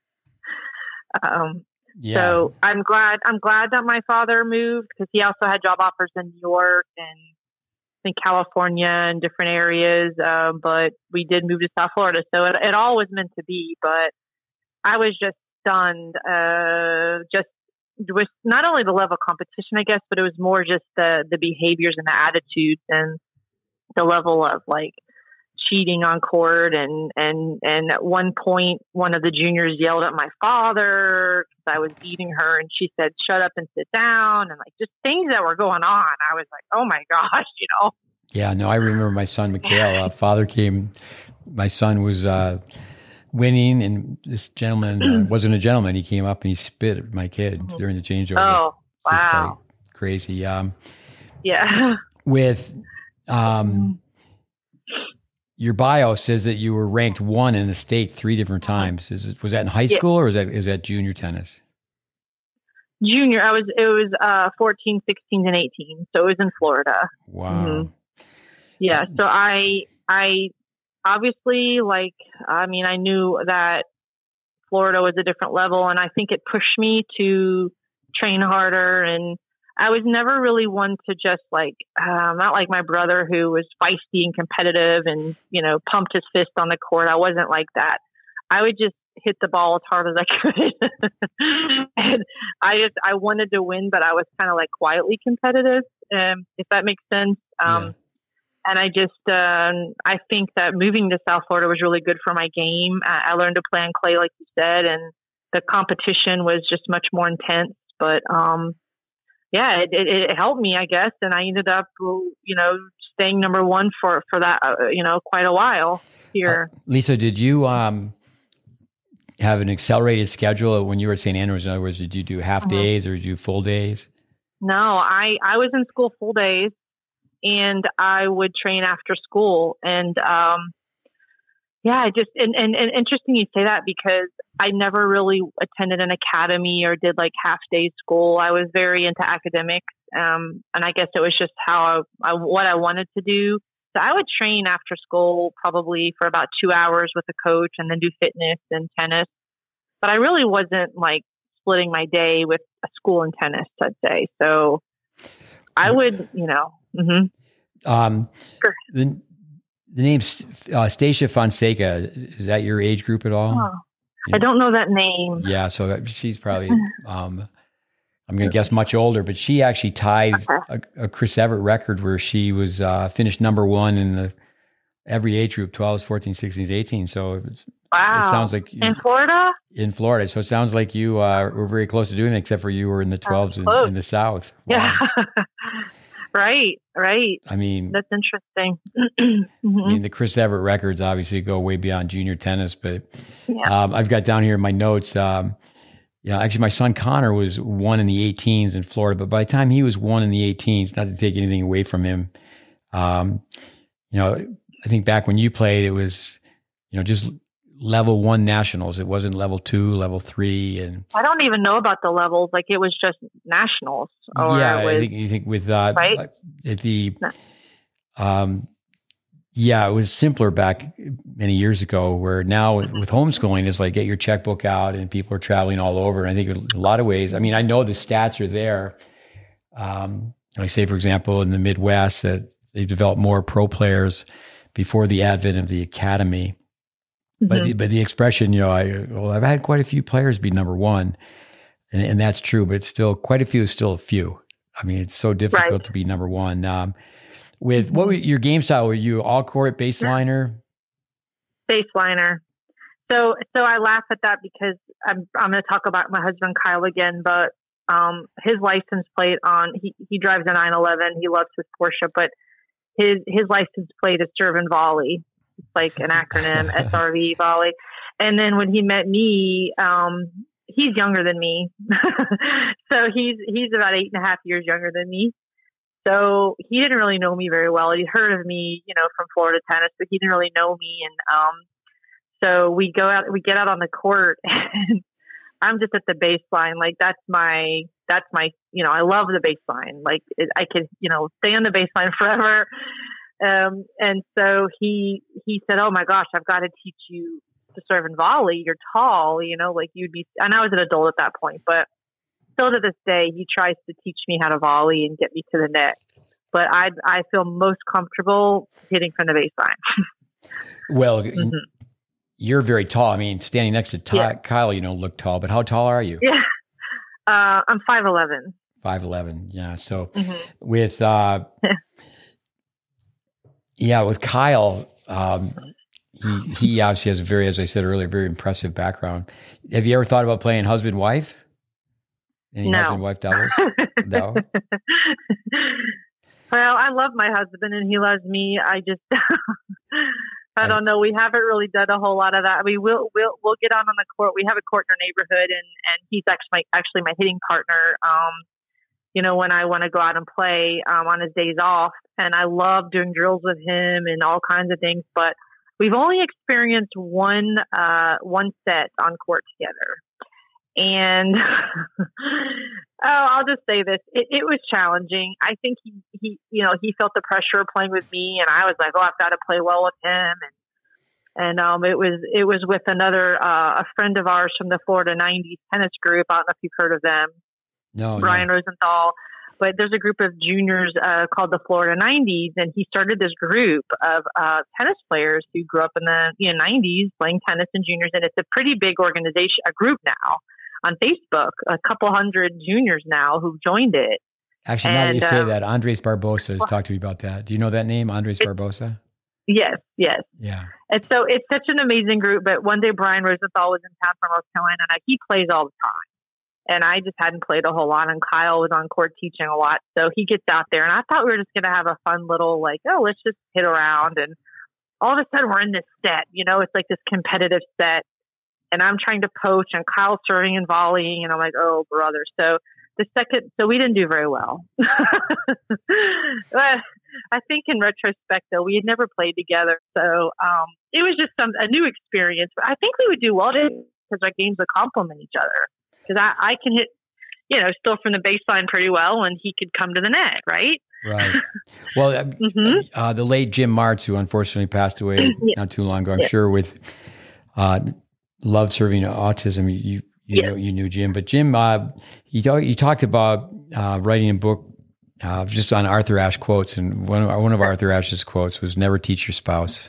um, Yeah. So I'm glad I'm glad that my father moved because he also had job offers in New York and in California and different areas, uh, but we did move to South Florida. So it, it all was meant to be, but I was just stunned, uh, just with not only the level of competition, I guess, but it was more just the, the behaviors and the attitudes and the level of like cheating on court. And, and, and at one point, one of the juniors yelled at my father because I was beating her, and she said, shut up and sit down, and like just things that were going on. I was like, oh my gosh, you know? Yeah, no, I remember my son, Mikhail, uh, father came, my son was uh, winning, and this gentleman uh, wasn't a gentleman. He came up and he spit at my kid during the changeover. Oh, wow. Just like crazy. Um, yeah. With, um, your bio says that you were ranked one in the state three different times. Is it, was that in high school yeah. or is that is that junior tennis? Junior, I was it was uh, fourteen, sixteen, and eighteen. So it was in Florida. Wow. Mm-hmm. Yeah. So I I obviously like I mean I knew that Florida was a different level, and I think it pushed me to train harder. And I was never really one to just like, um, not like my brother who was feisty and competitive and, you know, pumped his fist on the court. I wasn't like that. I would just hit the ball as hard as I could. And I just, I wanted to win, but I was kind of like quietly competitive, um, if that makes sense. Um, and I just, um, I think that moving to South Florida was really good for my game. I, I learned to play on clay, like you said, and the competition was just much more intense. But um, yeah, it, it, it helped me, I guess, and I ended up, you know, staying number one for for that, uh, you know, quite a while here. Uh, Lisa, did you um, have an accelerated schedule when you were at Saint Andrews? In other words, did you do half mm-hmm. days or did you do full days? No, I, I was in school full days, and I would train after school. And um, yeah, I just and, and, and interesting you say that, because I never really attended an academy or did like half day school. I was very into academics, um, and I guess it was just how I, I what I wanted to do. So I would train after school probably for about two hours with a coach, and then do fitness and tennis. But I really wasn't like splitting my day with a school and tennis, I'd say. So I would, you know. Mm-hmm. Um, sure. the, the name uh, Stacia Fonseca, is that your age group at all? Oh, I don't know that name. Yeah, so she's probably, um, I'm going to guess much older, but she actually tied okay. a, a Chris Evert record where she was uh, finished number one in the every age group, twelves, fourteens, sixteens, eighteens. So it's, wow. It sounds like you, in Florida. In Florida, so it sounds like you uh, were very close to doing it, except for you were in the twelves in, in the South. Wow. Yeah, right, right. I mean, that's interesting. mm-hmm. I mean, the Chris Evert records obviously go way beyond junior tennis, but yeah. um, I've got down here in my notes. Um, yeah, actually, my son Connor was one in the eighteens in Florida, but by the time he was one in the eighteens, not to take anything away from him, um, you know, I think back when you played, it was, you know, just level one nationals. It wasn't level two, level three, and I don't even know about the levels. Like it was just nationals. Or yeah, was, I think you think with uh, right? At the, um, yeah, it was simpler back many years ago. Where now with homeschooling, it's like get your checkbook out and people are traveling all over. And I think in a lot of ways, I mean, I know the stats are there. Um, like say, for example, in the Midwest, that they've developed more pro players before the advent of the academy. Mm-hmm. But the, but the expression, you know, I well, I've had quite a few players be number one, and, and that's true. But still, quite a few is still a few. I mean, it's so difficult right. to be number one. Um, with what were your game style? Were you all court baseliner? Baseliner. So so I laugh at that because I'm I'm going to talk about my husband Kyle again, but um, his license plate on he he drives a nine eleven. He loves his Porsche, but his his license plate is serve and volley. It's like an acronym, S R V, volley. And then when he met me, um, he's younger than me. So he's he's about eight and a half years younger than me. So he didn't really know me very well. He'd heard of me, you know, from Florida tennis, but he didn't really know me. And um, so we go out, we get out on the court, and I'm just at the baseline. Like that's my, that's my, you know, I love the baseline. Like it, I could, you know, stay on the baseline forever. Um, and so he, he said, "Oh my gosh, I've got to teach you to serve and volley. You're tall, you know, like you'd be," and I was an adult at that point, but still to this day, he tries to teach me how to volley and get me to the net. But I, I feel most comfortable hitting from the baseline. Well, mm-hmm. You're very tall. I mean, standing next to Ty- yeah. Kyle, you don't look tall, but how tall are you? Yeah. Uh, I'm five eleven. five eleven. Yeah. So mm-hmm. with, uh, yeah, with Kyle, um, he he obviously has a very, as I said earlier, very impressive background. Have you ever thought about playing husband wife? Any no. husband wife doubles? No. Well, I love my husband and he loves me. I just, I don't know. We haven't really done a whole lot of that. We will, we'll, we'll get on on the court. We have a court in our neighborhood, and and he's actually actually my hitting partner. Um, you know, when I want to go out and play um, on his days off. And I love doing drills with him and all kinds of things. But we've only experienced one uh, one set on court together. And oh, I'll just say this: it, it was challenging. I think he, he, you know, he felt the pressure of playing with me, and I was like, "Oh, I've got to play well with him." And and um, it was it was with another uh, a friend of ours from the Florida nineties tennis group. I don't know if you've heard of them. No, Brian no. Rosenthal. But there's a group of juniors uh, called the Florida nineties, and he started this group of uh, tennis players who grew up in the you know, nineties playing tennis and juniors, and it's a pretty big organization, a group now on Facebook, a couple hundred juniors now who've joined it. Actually, now that And you say um, that, Andres Barbosa has well, talked to me about that. Do you know that name, Andres it, Barbosa? yes, yes. Yeah. And so it's such an amazing group. But one day Brian Rosenthal was in town from North Carolina, and I, he plays all the time. And I just hadn't played a whole lot, and Kyle was on court teaching a lot. So he gets out there, and I thought we were just going to have a fun little, like, oh, let's just hit around. And all of a sudden we're in this set, you know, it's like this competitive set. And I'm trying to poach, and Kyle's serving and volleying, and I'm like, oh, brother. So the second, so we didn't do very well. I think in retrospect, though, we had never played together. So um, it was just some a new experience. But I think we would do well because our games would complement each other. Because I, I can hit, you know, still from the baseline pretty well, and he could come to the net, right? Right. Well, uh, mm-hmm. uh, the late Jim Martz, who unfortunately passed away yeah. not too long ago, I'm yeah. sure with uh, love serving autism, you you yeah. know you knew Jim. But Jim, uh, he talk, you talked about uh, writing a book uh, just on Arthur Ashe quotes, and one of one of Arthur Ashe's quotes was "Never teach your spouse."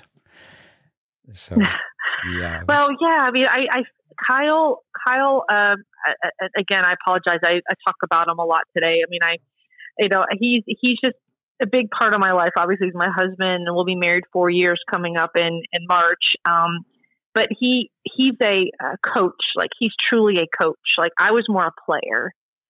So, yeah. Well, yeah. I mean, I, I Kyle, Kyle. Um, again, I apologize. I, I talk about him a lot today. I mean, I, you know, he's he's just a big part of my life. Obviously, he's my husband, and we'll be married four years coming up in in March. Um, but he he's a, a coach. Like he's truly a coach. Like I was more a player.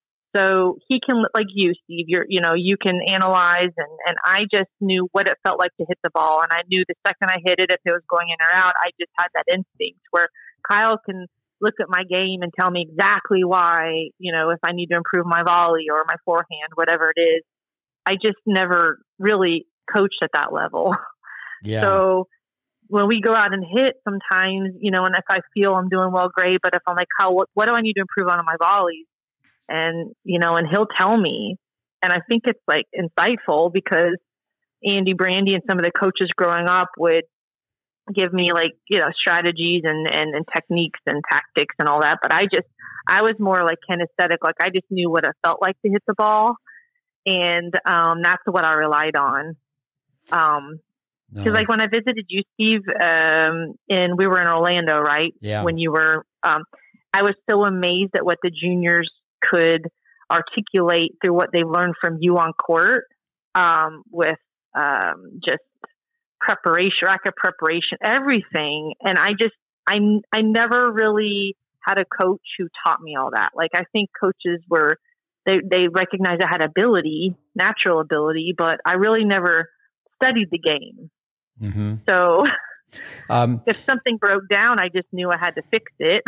So he can, like you, Steve, you're, you know, you can analyze, and, and I just knew what it felt like to hit the ball. And I knew the second I hit it, if it was going in or out, I just had that instinct where Kyle can look at my game and tell me exactly why, you know, if I need to improve my volley or my forehand, whatever it is. I just never really coached at that level. Yeah. So when we go out and hit sometimes, you know, and if I feel I'm doing well, great. But if I'm like, Kyle, what, what do I need to improve on in my volleys? And, you know, and he'll tell me, and I think it's like insightful because Andy Brandy and some of the coaches growing up would give me like, you know, strategies and, and, and techniques and tactics and all that. But I just, I was more like kinesthetic. Like I just knew what it felt like to hit the ball. And um, that's what I relied on. Um, no. Cause like when I visited you, Steve, um, and we were in Orlando, right? Yeah. When you were, um, I was so amazed at what the juniors could articulate through what they've learned from you on court, um, with, um, just preparation, lack of preparation, everything. And I just, I, I never really had a coach who taught me all that. Like, I think coaches were, they, they recognized I had ability, natural ability, but I really never studied the game. Mm-hmm. So um, if something broke down, I just knew I had to fix it.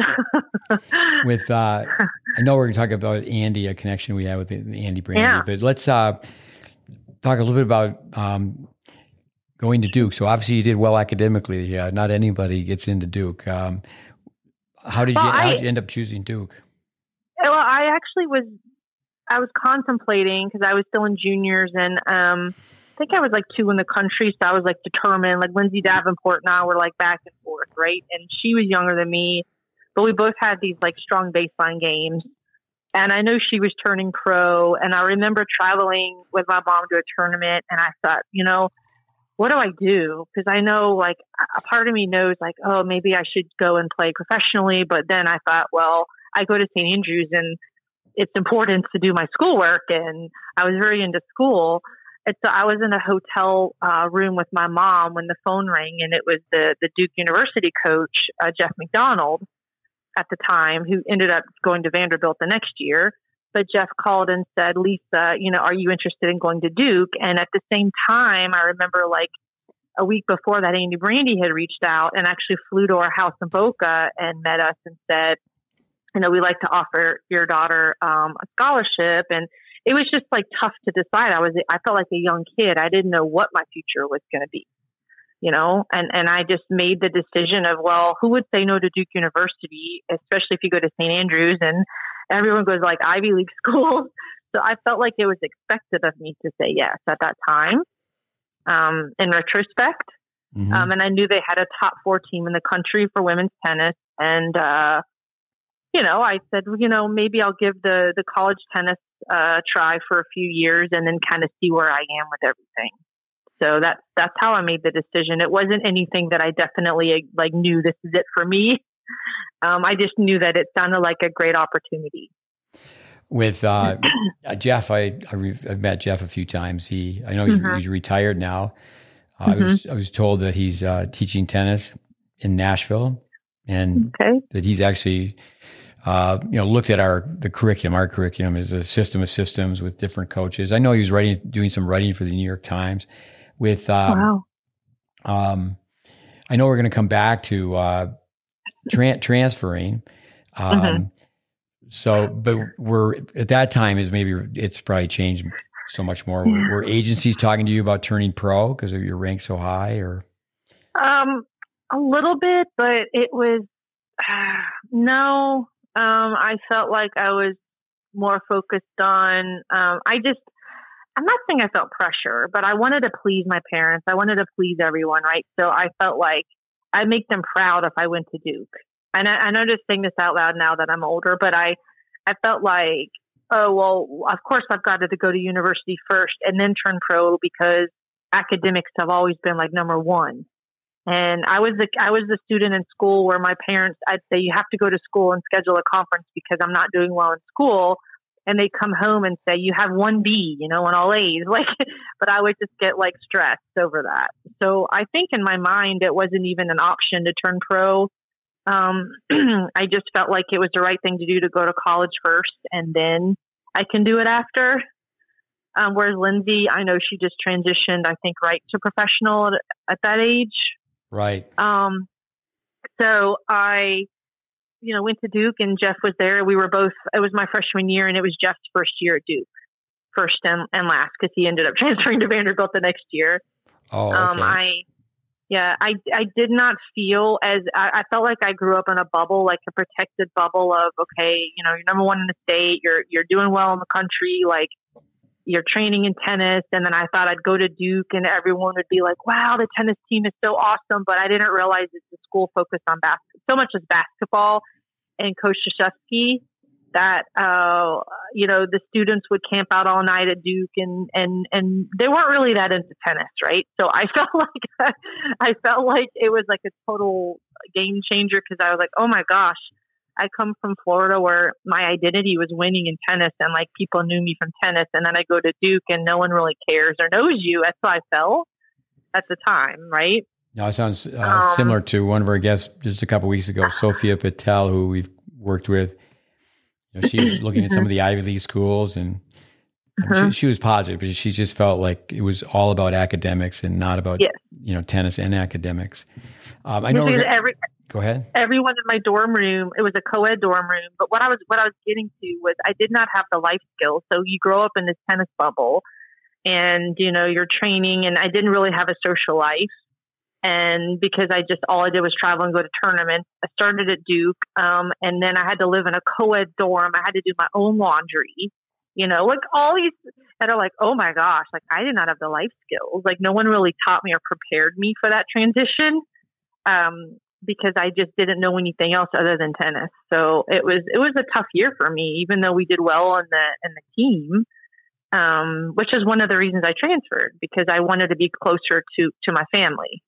with, uh, I know we're going to talk about Andy, a connection we have with Andy Brandy, yeah. but let's uh, talk a little bit about um, going to Duke. So obviously you did well academically. Yeah, not anybody gets into Duke. Um, how did well, you? How did you end up choosing Duke? Well, I actually was. I was contemplating because I was still in juniors, and um, I think I was like two in the country, so I was like determined. Like Lindsay Davenport and I were like back and forth, right? And she was younger than me, but we both had these like strong baseline games. And I know she was turning pro, and I remember traveling with my mom to a tournament, and I thought, you know, what do I do? Because I know, like, a part of me knows, like, oh, maybe I should go and play professionally. But then I thought, well, I go to Saint Andrews, and it's important to do my schoolwork. And I was very into school. And so I was in a hotel uh, room with my mom when the phone rang, and it was the, the Duke University coach, uh, Jeff McDonald, at the time, who ended up going to Vanderbilt the next year. But Jeff called and said, Lisa, you know, are you interested in going to Duke? And at the same time, I remember like a week before that, Andy Brandy had reached out and actually flew to our house in Boca and met us and said, you know, we'd like to offer your daughter um, a scholarship. And it was just like tough to decide. I was, I felt like a young kid. I didn't know what my future was going to be, you know, and, and I just made the decision of, well, who would say no to Duke University, especially if you go to Saint Andrews and everyone goes like Ivy League schools. So I felt like it was expected of me to say yes at that time, um, in retrospect. Mm-hmm. Um, and I knew they had a top four team in the country for women's tennis. And, uh, you know, I said, well, you know, maybe I'll give the, the college tennis uh, try for a few years and then kind of see where I am with everything. So that's, that's how I made the decision. It wasn't anything that I definitely like knew this is it for me. Um, I just knew that it sounded like a great opportunity. with uh, Jeff, I, I re- I've met Jeff a few times. He, I know he's, Mm-hmm. he's retired now. Uh, Mm-hmm. I was I was told that he's uh, teaching tennis in Nashville, and Okay. that he's actually uh, you know looked at our the curriculum. Our curriculum is a system of systems with different coaches. I know he was writing, doing some writing for the New York Times. With um, Wow. um, I know we're going to come back to uh, tra- transferring. Um, Mm-hmm. So, but we're at that time is maybe it's probably changed so much more. Yeah. Were, were agencies talking to you about turning pro because of your rank so high, or? Um, a little bit, but it was uh, no. Um, I felt like I was more focused on. Um, I just. I'm not saying I felt pressure, but I wanted to please my parents. I wanted to please everyone, right? So I felt like I'd make them proud if I went to Duke. And I, I know just saying this out loud now that I'm older, but I, I felt like, oh, well, of course I've got to go to university first and then turn pro because academics have always been like number one. And I was the, I was the student in school where my parents, I'd say, you have to go to school and schedule a conference because I'm not doing well in school. And they come home and say, you have one B, you know, and all A's. Like, but I would just get like stressed over that. So I think in my mind, it wasn't even an option to turn pro. Um, I just felt like it was the right thing to do to go to college first, and then I can do it after. Um, whereas Lindsay, I know she just transitioned, I think, right to professional at, at that age. Right. Um, so I, you know, went to Duke, and Jeff was there. We were both, it was my freshman year, and it was Jeff's first year at Duke, first and, and last, because he ended up transferring to Vanderbilt the next year. Oh, okay. Um, I, Yeah, I, I did not feel as, I, I felt like I grew up in a bubble, like a protected bubble of, okay, you know, you're number one in the state, you're, you're doing well in the country, like you're training in tennis. And then I thought I'd go to Duke and everyone would be like, wow, the tennis team is so awesome. But I didn't realize that the school focused on basketball, so much as basketball, and Coach Krzyzewski, that, uh, you know, the students would camp out all night at Duke, and, and, and they weren't really that into tennis. Right. So I felt like, I felt like it was like a total game changer. Cause I was like, oh my gosh, I come from Florida where my identity was winning in tennis, and like people knew me from tennis. And then I go to Duke and no one really cares or knows you. That's how I felt at the time. Right. No, it sounds uh, Um, similar to one of our guests just a couple of weeks ago, Sophia Patel, who we've worked with. You know, she was looking at some of the Ivy League schools, and Mhm. she, she was positive, but she just felt like it was all about academics and not about, Yes. you know, tennis and academics. Um, I Because know. we're gonna- every, Go ahead. everyone in my dorm room, it was a co-ed dorm room, but what I was what I was getting to was I did not have the life skills. So you grow up in this tennis bubble, and you know you're training, and I didn't really have a social life. And because I just all I did was travel and go to tournaments, I started at Duke, um, and then I had to live in a co-ed dorm. I had to do my own laundry, you know, like all these that are like, oh my gosh, like I did not have the life skills. Like no one really taught me or prepared me for that transition. Um, because I just didn't know anything else other than tennis. So it was it was a tough year for me, even though we did well on the in the team, um, which is one of the reasons I transferred, because I wanted to be closer to to my family.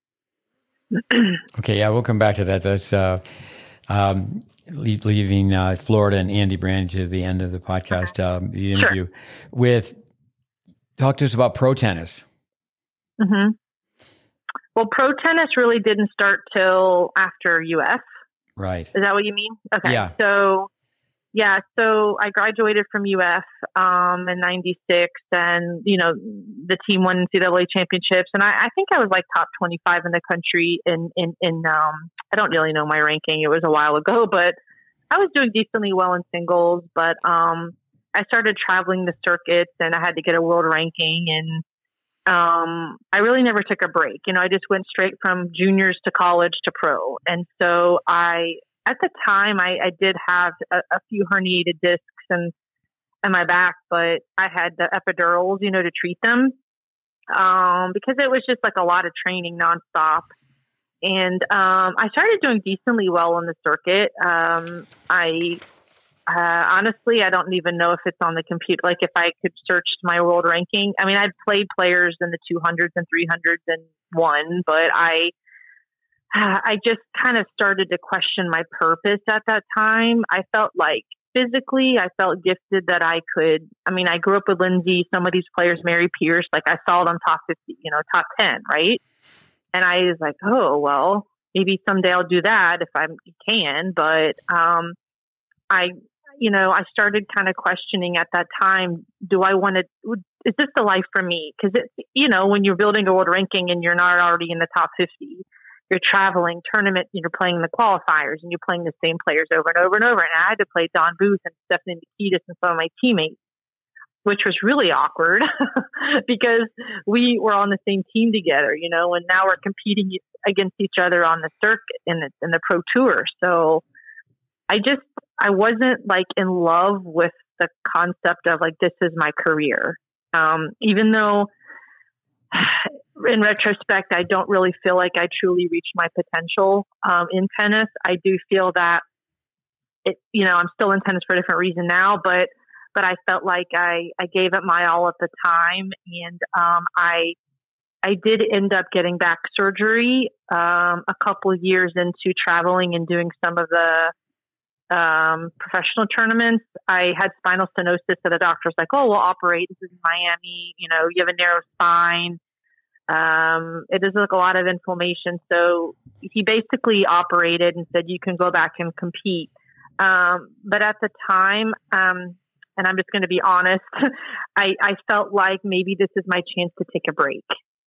Okay, yeah, we'll come back to that. That's uh, um, le- leaving uh, Florida and Andy Brand to the end of the podcast, um, the interview. Sure. With talk to us about pro tennis. Mm-hmm. Well, pro tennis really didn't start till after U S. Right. Is that what you mean? Okay. Yeah. So, yeah. So I graduated from U F um, in ninety-six, and, you know, the team won N C double A championships. And I, I think I was like top twenty-five in the country in, in, in um, I don't really know my ranking. It was a while ago, but I was doing decently well in singles. But um, I started traveling the circuits, and I had to get a world ranking, and Um, I really never took a break. You know, I just went straight from juniors to college to pro. And so I, at the time, I, I did have a, a few herniated discs and in my back, but I had the epidurals, you know, to treat them, um, because it was just like a lot of training nonstop. And um, I started doing decently well on the circuit. Um, I Uh, honestly, I don't even know if it's on the computer. Like if I could search my world ranking, I mean, I'd played players in the two hundreds and three hundreds and won, but I, I just kind of started to question my purpose at that time. I felt like physically, I felt gifted that I could, I mean, I grew up with Lindsay, some of these players, Mary Pierce, like I saw them top fifty, you know, top ten, right? And I was like, oh, well, maybe someday I'll do that if I can. But um, I, you know, I started kind of questioning at that time, do I want to, is this the life for me? Because, you know, when you're building a world ranking and you're not already in the top fifty, you're traveling tournament, you're playing the qualifiers and you're playing the same players over and over and over. And I had to play Don Booth and Stephanie Nikitas and some of my teammates, which was really awkward because we were on the same team together, you know, and now we're competing against each other on the circuit in the, in the pro tour. So I just, I wasn't like in love with the concept of like, this is my career. Um, even though in retrospect, I don't really feel like I truly reached my potential um, in tennis. I do feel that it, you know, I'm still in tennis for a different reason now, but but I felt like I, I gave it my all at the time. And um, I I did end up getting back surgery um, a couple of years into traveling and doing some of the um, professional tournaments. I had spinal stenosis, so the doctor's like, oh, we'll operate. This is in Miami. You know, you have a narrow spine. Um, it is like a lot of inflammation. So he basically operated and said, you can go back and compete. Um, but at the time, um, and I'm just going to be honest, I, I felt like maybe this is my chance to take a break,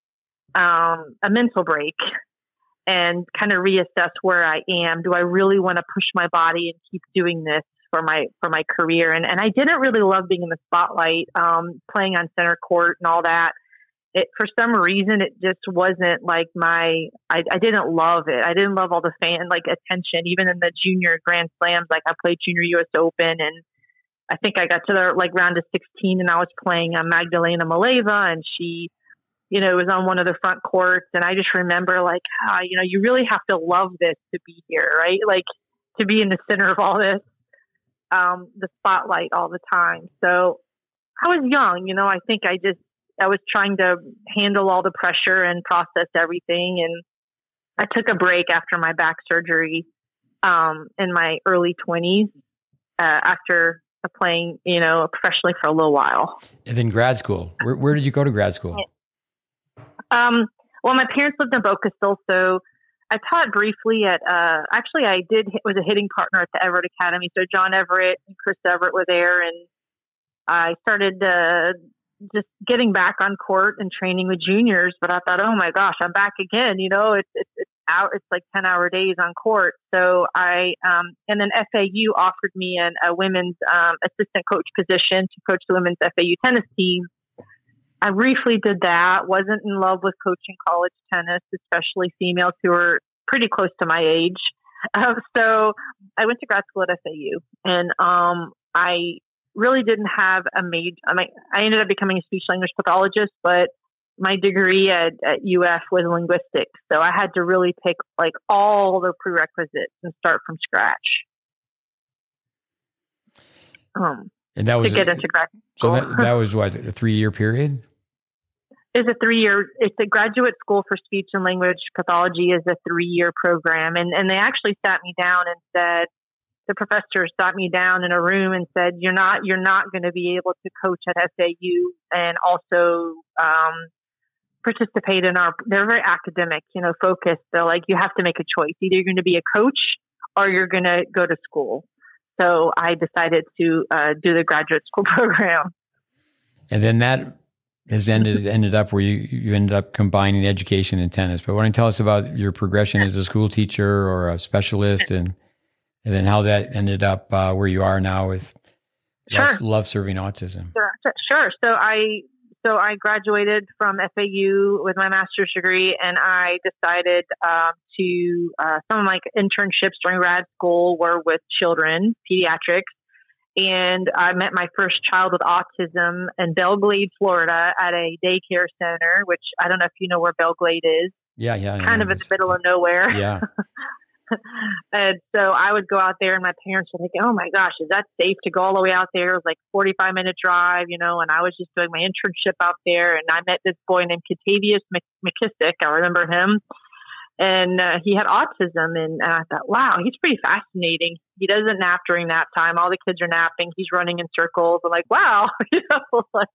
um, a mental break, and kind of reassess where I am. Do I really want to push my body and keep doing this for my for my career? And and I didn't really love being in the spotlight, um, playing on center court and all that. It, for some reason, it just wasn't like my, I, I didn't love it. I didn't love all the fan, like attention, even in the junior Grand Slams. Like I played junior U S Open and I think I got to the like round of sixteen and I was playing uh, Magdalena Maleva and she, you know, was on one of the front courts. And I just remember like, ah, you know, you really have to love this to be here, right? Like to be in the center of all this, um, the spotlight all the time. So I was young, you know, I think I just, I was trying to handle all the pressure and process everything. And I took a break after my back surgery um, in my early twenties uh, after playing, you know, professionally for a little while. And then grad school. Where, where did you go to grad school? Um, well, my parents lived in Boca still, so I taught briefly at, uh, actually I did, was a hitting partner at the Everett Academy. So John Everett and Chris Everett were there and I started uh, just getting back on court and training with juniors, but I thought, oh my gosh, I'm back again. You know, it's, it's, it's out, it's like ten hour days on court. So I, um, and then F A U offered me an, a women's, um, assistant coach position to coach the women's F A U tennis team. I briefly did that. Wasn't in love with coaching college tennis, especially females who were pretty close to my age. Uh, so I went to grad school at F A U and, um, I, really didn't have a major, I mean, I ended up becoming a speech language pathologist, but my degree at, at U F was linguistics. So I had to really take like all the prerequisites and start from scratch. Um, and that was to get into grad school. So that, that was what, a three year period? It's a three year, it's a graduate school for speech and language pathology is a three year program. And, and they actually sat me down and said, the professor sat me down in a room and said, you're not, you're not going to be able to coach at F A U and also, um, participate in our, they're very academic, you know, focused. They're like, you have to make a choice. Either you're going to be a coach or you're going to go to school. So I decided to, uh, do the graduate school program. And then that has ended, ended up where you, you ended up combining education and tennis. But why don't you tell us about your progression as a school teacher or a specialist and, And then how that ended up uh, where you are now with sure. love, love serving autism. Sure. sure. So I so I graduated from F A U with my master's degree, and I decided uh, to uh, some of my internships during grad school were with children, pediatrics, and I met my first child with autism in Belle Glade, Florida, at a daycare center. Which I don't know if you know where Belle Glade is. Yeah, yeah, kind of in the middle of nowhere. Yeah. And so I would go out there and my parents would think, oh my gosh, is that safe to go all the way out there? It was like forty-five minute drive, you know, and I was just doing my internship out there and I met this boy named Katavius McKissick. I remember him and uh, he had autism and, and I thought, wow, he's pretty fascinating. He doesn't nap during nap time. All the kids are napping. He's running in circles. I'm like, wow, you know, like,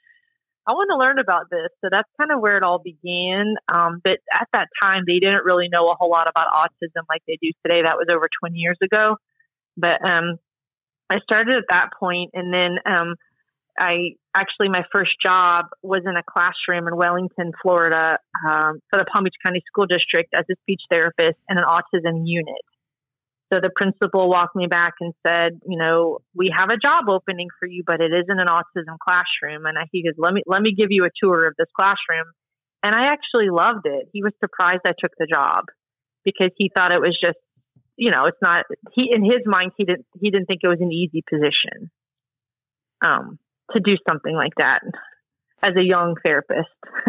I want to learn about this. So that's kind of where it all began. Um, but at that time, they didn't really know a whole lot about autism like they do today. That was over twenty years ago. But um, I started at that point, and then um, I actually, my first job was in a classroom in Wellington, Florida, um, for the Palm Beach County School District as a speech therapist in an autism unit. So the principal walked me back and said, you know, we have a job opening for you, but it isn't an autism classroom. And I, he goes, let me, let me give you a tour of this classroom. And I actually loved it. He was surprised I took the job because he thought it was just, you know, it's not, he, in his mind, he didn't, he didn't think it was an easy position, um, to do something like that as a young therapist.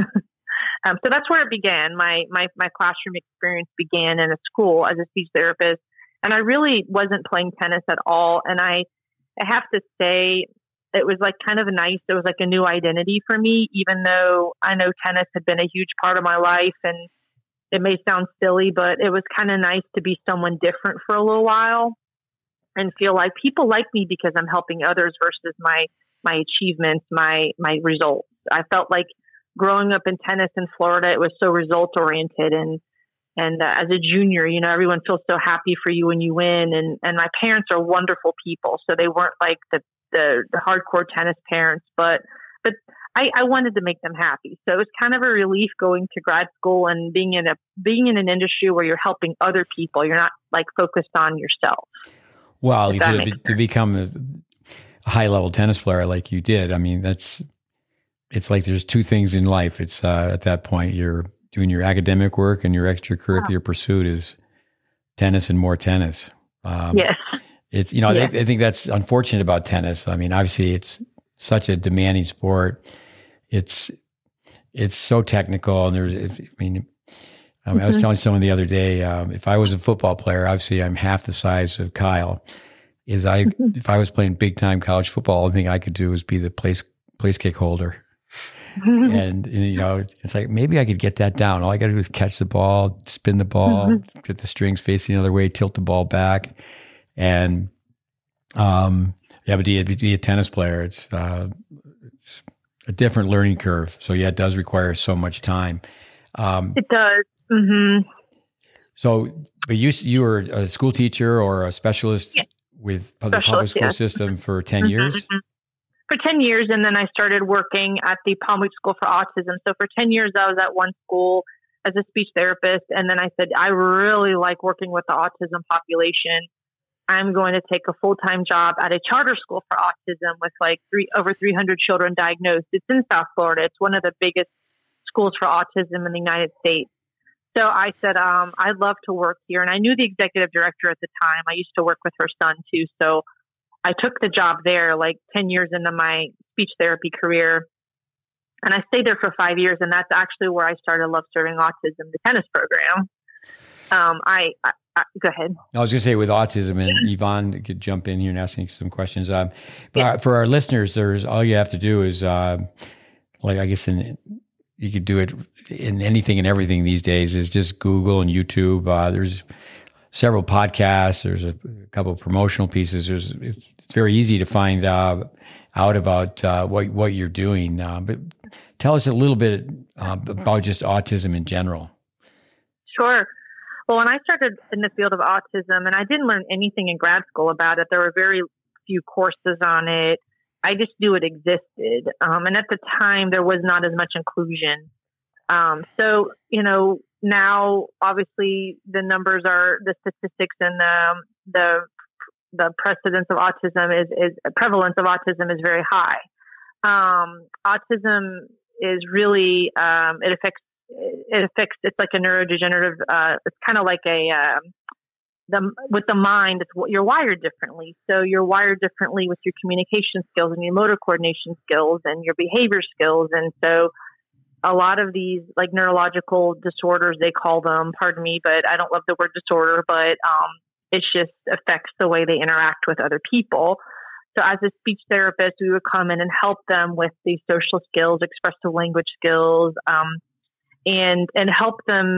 um, so that's where it began. My, my, my classroom experience began in a school as a speech therapist. And I really wasn't playing tennis at all. And I, I have to say, it was like kind of nice. It was like a new identity for me, even though I know tennis had been a huge part of my life. And it may sound silly, but it was kind of nice to be someone different for a little while and feel like people like me because I'm helping others versus my, my achievements, my, my results. I felt like growing up in tennis in Florida, it was so result oriented. And And uh, as a junior, you know, everyone feels so happy for you when you win. And, and my parents are wonderful people. So they weren't like the, the, the hardcore tennis parents, but, but I, I wanted to make them happy. So it was kind of a relief going to grad school and being in a, being in an industry where you're helping other people. You're not like focused on yourself. Well, to, to become a, a high level tennis player like you did, I mean, that's, it's like there's two things in life. It's uh, at that point, you're doing your academic work and your extracurricular wow. pursuit is tennis and more tennis. Um, yes. It's, you know, yes. I, I think that's unfortunate about tennis. I mean, obviously it's such a demanding sport. It's, it's so technical. And there's, if, I mean, I, mean, mm-hmm. I was telling someone the other day, um, if I was a football player, obviously I'm half the size of Kyle. Is I, mm-hmm. if I was playing big time college football, the only thing I could do is be the place, place kick holder. and, and, you know, it's like, maybe I could get that down. All I got to do is catch the ball, spin the ball, mm-hmm. get the strings facing the other way, tilt the ball back. And, um, yeah, but to be a tennis player, it's, uh, it's a different learning curve. So yeah, it does require so much time. Um, it does. Mm-hmm. So, but you, you were a school teacher or a specialist yeah. with the public school yeah. system for ten mm-hmm. years? Mm-hmm. For ten years, and then I started working at the Palm Beach School for Autism. So for ten years, I was at one school as a speech therapist. And then I said, I really like working with the autism population. I'm going to take a full-time job at a charter school for autism with like three over three hundred children diagnosed. It's in South Florida. It's one of the biggest schools for autism in the United States. So I said, um, I'd love to work here. And I knew the executive director at the time. I used to work with her son too. So I took the job there like ten years into my speech therapy career. And I stayed there for five years. And that's actually where I started Love Serving Autism, the tennis program. Um, I, I, I go ahead. I was going to say with autism, and Yvonne could jump in here and ask me some questions. Um, but yeah. for our listeners, there's all you have to do is uh, like, I guess in, you could do it in anything and everything these days is just Google and YouTube. Uh, there's several podcasts. There's a, a couple of promotional pieces. There's, it's very easy to find uh, out about uh, what what you're doing. Uh, but tell us a little bit uh, about just autism in general. Sure. Well, when I started in the field of autism, and I didn't learn anything in grad school about it, there were very few courses on it. I just knew it existed. Um, and at the time, there was not as much inclusion. Um, so, you know, now, obviously, the numbers are, the statistics and the the, the precedence of autism is, is, prevalence of autism is very high. Um, autism is really, um, it affects, it affects, it's like a neurodegenerative, uh, it's kind of like a, um, the, with the mind, it's you're wired differently. So you're wired differently with your communication skills and your motor coordination skills and your behavior skills. And so a lot of these like neurological disorders, they call them, pardon me, but I don't love the word disorder, but, um, it just affects the way they interact with other people. So as a speech therapist, we would come in and help them with these social skills, expressive language skills, um, and and help them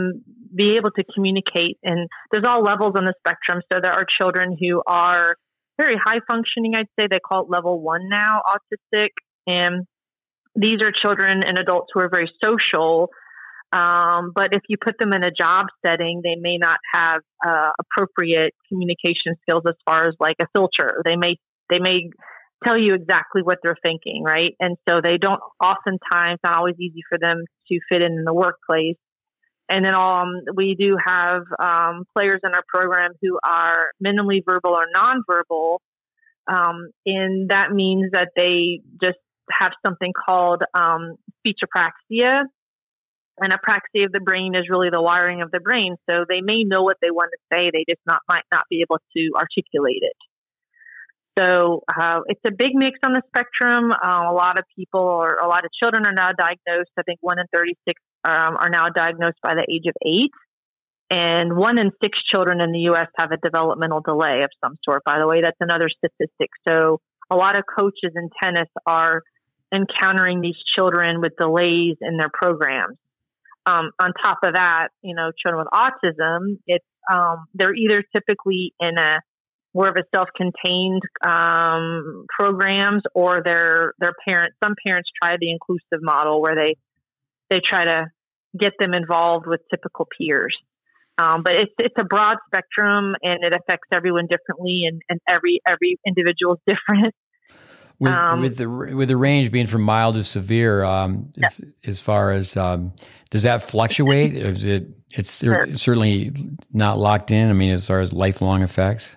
be able to communicate. And there's all levels on the spectrum. So there are children who are very high functioning. I'd say they call it level one now, autistic. And these are children and adults who are very social. Um, but if you put them in a job setting, they may not have uh, appropriate communication skills as far as like a filter. They may, they may tell you exactly what they're thinking, right? And so they don't, oftentimes, not always easy for them to fit in in the workplace. And then um, we do have um, players in our program who are minimally verbal or nonverbal. Um, and that means that they just have something called um, speech apraxia. And apraxia of the brain is really the wiring of the brain. So they may know what they want to say. They just not might not be able to articulate it. So uh, it's a big mix on the spectrum. Uh, a lot of people or a lot of children are now diagnosed. I think one in thirty-six um, are now diagnosed by the age of eight. And one in six children in the U S have a developmental delay of some sort. By the way, that's another statistic. So a lot of coaches in tennis are encountering these children with delays in their programs. Um, on top of that, you know, children with autism, it's um, they're either typically in a more of a self-contained um, programs, or their their parents. Some parents try the inclusive model where they they try to get them involved with typical peers. Um, but it's it's a broad spectrum, and it affects everyone differently, and, and every every individual is different. With, um, with the with the range being from mild to severe, um, yeah. as, as far as um, does that fluctuate? Is it it's sure. certainly not locked in. I mean, as far as lifelong effects.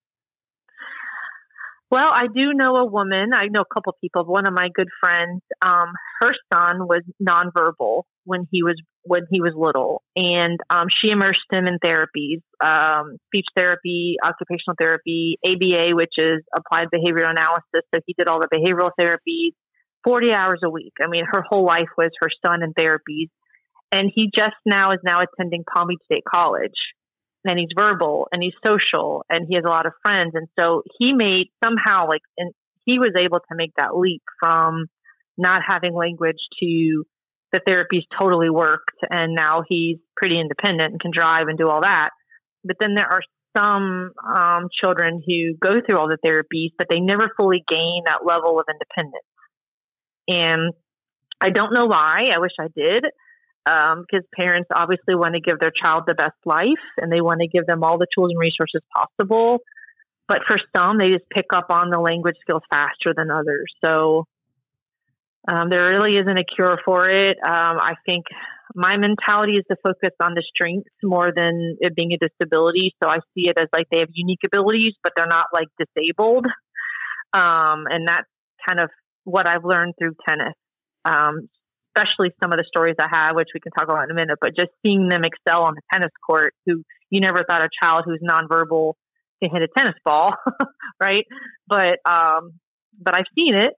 Well, I do know a woman. I know a couple of people. One of my good friends, um, her son was nonverbal when he was when he was little, and um, she immersed him in therapies, um, speech therapy, occupational therapy, A B A, which is applied behavioral analysis. So he did all the behavioral therapies, forty hours a week. I mean, her whole life was her son in therapies, and he just now is now attending Palm Beach State College. And he's verbal and he's social and he has a lot of friends. And so he made somehow like, and he was able to make that leap from not having language to the therapies totally worked. And now he's pretty independent and can drive and do all that. But then there are some um, children who go through all the therapies, but they never fully gain that level of independence. And I don't know why. I wish I did. Um, because parents obviously want to give their child the best life and they want to give them all the tools and resources possible. But for some, they just pick up on the language skills faster than others. So um, there really isn't a cure for it. Um, I think my mentality is to focus on the strengths more than it being a disability. So I see it as like they have unique abilities, but they're not like disabled. Um, and that's kind of what I've learned through tennis. Um, especially some of the stories I have, which we can talk about in a minute, but just seeing them excel on the tennis court, who you never thought a child who's nonverbal can hit a tennis ball, right? But, um, but I've seen it.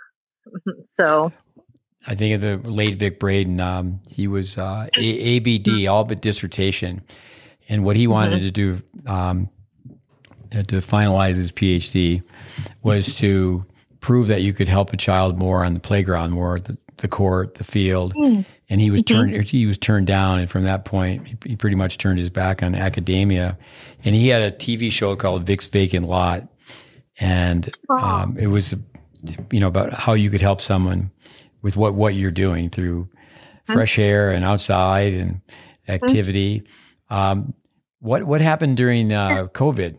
So I think of the late Vic Braden. Um, he was uh, a- A B D, all but dissertation. And what he wanted mm-hmm. to do um, to finalize his PhD was to prove that you could help a child more on the playground, more the, the court, the field, mm. and he was mm-hmm. turned. He was turned down, and from that point, he, he pretty much turned his back on academia. And he had a T V show called Vic's Vacant Lot, and oh. um, it was, you know, about how you could help someone with what what you're doing through mm-hmm. fresh air and outside and activity. Mm-hmm. Um, what what happened during uh, COVID?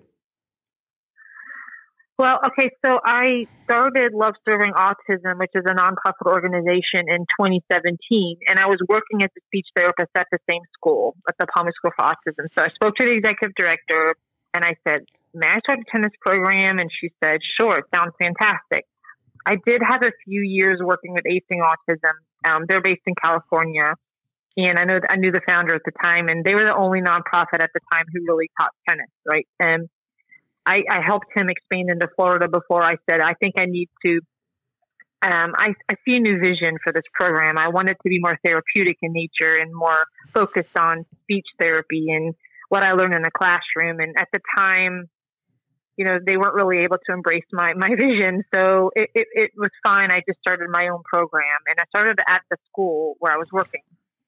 Well, okay, so I started Love Serving Autism, which is a nonprofit organization, in twenty seventeen, and I was working as a speech therapist at the same school, at the Palmer School for Autism. So I spoke to the executive director, and I said, may I start a tennis program? And she said, sure, it sounds fantastic. I did have a few years working with Acing Autism. Um, they're based in California, and I know I knew the founder at the time, and they were the only nonprofit at the time who really taught tennis, right? And I, I helped him expand into Florida before I said, I think I need to, um, I, I see a new vision for this program. I want it to be more therapeutic in nature and more focused on speech therapy and what I learned in the classroom. And at the time, you know, they weren't really able to embrace my, my vision. So it, it, it was fine. I just started my own program, and I started at the school where I was working.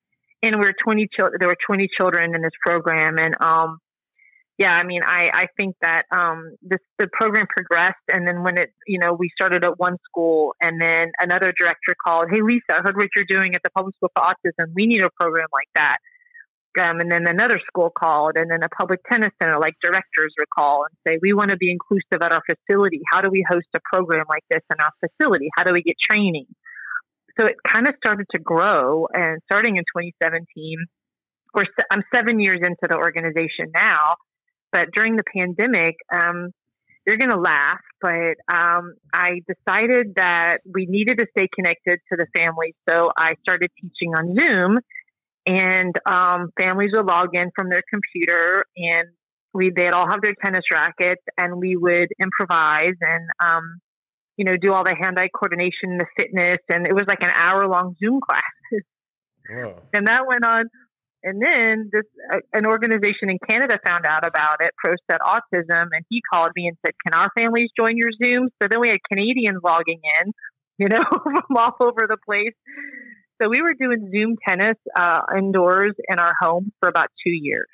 and we're twenty children. There were twenty children in this program, and um, yeah, I mean, I, I think that um, this the program progressed, and then when it, you know, we started at one school, and then another director called, "Hey, Lisa, I heard what you're doing at the public school for autism. We need a program like that." Um, and then another school called, and then a public tennis center, like directors would call and say, "We want to be inclusive at our facility. How do we host a program like this in our facility? How do we get training?" So it kind of started to grow, and starting in twenty seventeen, we're, I'm seven years into the organization now. But during the pandemic, um, you're going to laugh, but um, I decided that we needed to stay connected to the families. So I started teaching on Zoom, and um, families would log in from their computer, and we they'd all have their tennis rackets, and we would improvise and, um, you know, do all the hand-eye coordination, the fitness, and it was like an hour-long Zoom class. Whoa. And that went on. And then this uh, an organization in Canada found out about it, ProSet Autism, and he called me and said, "Can our families join your Zoom?" So then we had Canadians logging in, you know, from all over the place. So we were doing Zoom tennis uh, indoors in our home for about two years.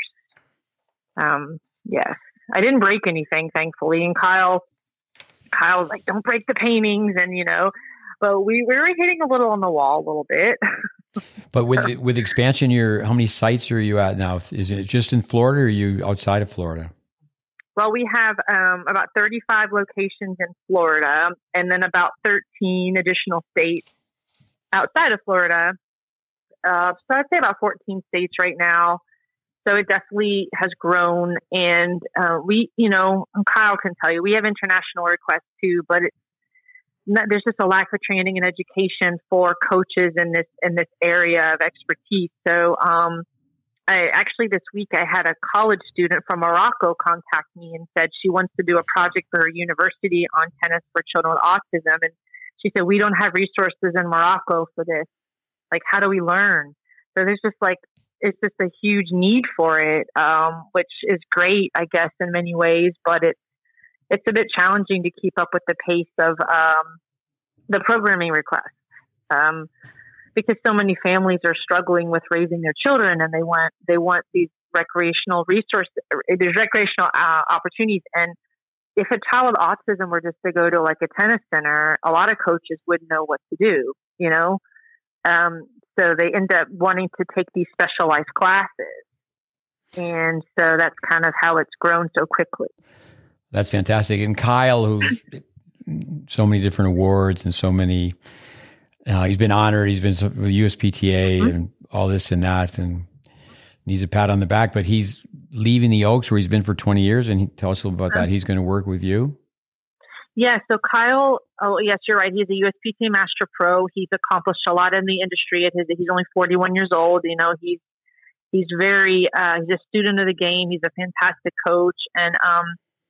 Um, yes, I didn't break anything, thankfully. And Kyle, Kyle was like, "Don't break the paintings," and you know, but we, we were hitting a little on the wall a little bit. But with with expansion, you're how many sites are you at now? Is it just in Florida, or are you outside of Florida? Well, we have um, about thirty-five locations in Florida, and then about thirteen additional states outside of Florida. Uh, so I'd say about fourteen states right now. So it definitely has grown, and uh, we, you know, Kyle can tell you, we have international requests too, but it, there's just a lack of training and education for coaches in this in this area of expertise. So, um, I actually this week I had a college student from Morocco contact me and said she wants to do a project for her university on tennis for children with autism, and she said, "We don't have resources in Morocco for this. Like, how do we learn?" So there's just like it's just a huge need for it, um, which is great, I guess, in many ways, but it's it's a bit challenging to keep up with the pace of um, the programming requests um, because so many families are struggling with raising their children, and they want they want these recreational resources, there's recreational uh, opportunities. And if a child with autism were just to go to like a tennis center, a lot of coaches wouldn't know what to do, you know. Um, so they end up wanting to take these specialized classes, and so that's kind of how it's grown so quickly. That's fantastic. And Kyle, who's so many different awards and so many, uh, he's been honored. He's been with U S P T A mm-hmm. and all this and that, and needs a pat on the back. But he's leaving the Oaks, where he's been for twenty years. And he, tell us a little about that. He's going to work with you. Yeah. So Kyle, oh yes, you're right. He's a U S P T A Master Pro. He's accomplished a lot in the industry. At his, he's only forty-one years old. You know, he's he's very uh, he's a student of the game. He's a fantastic coach, and um.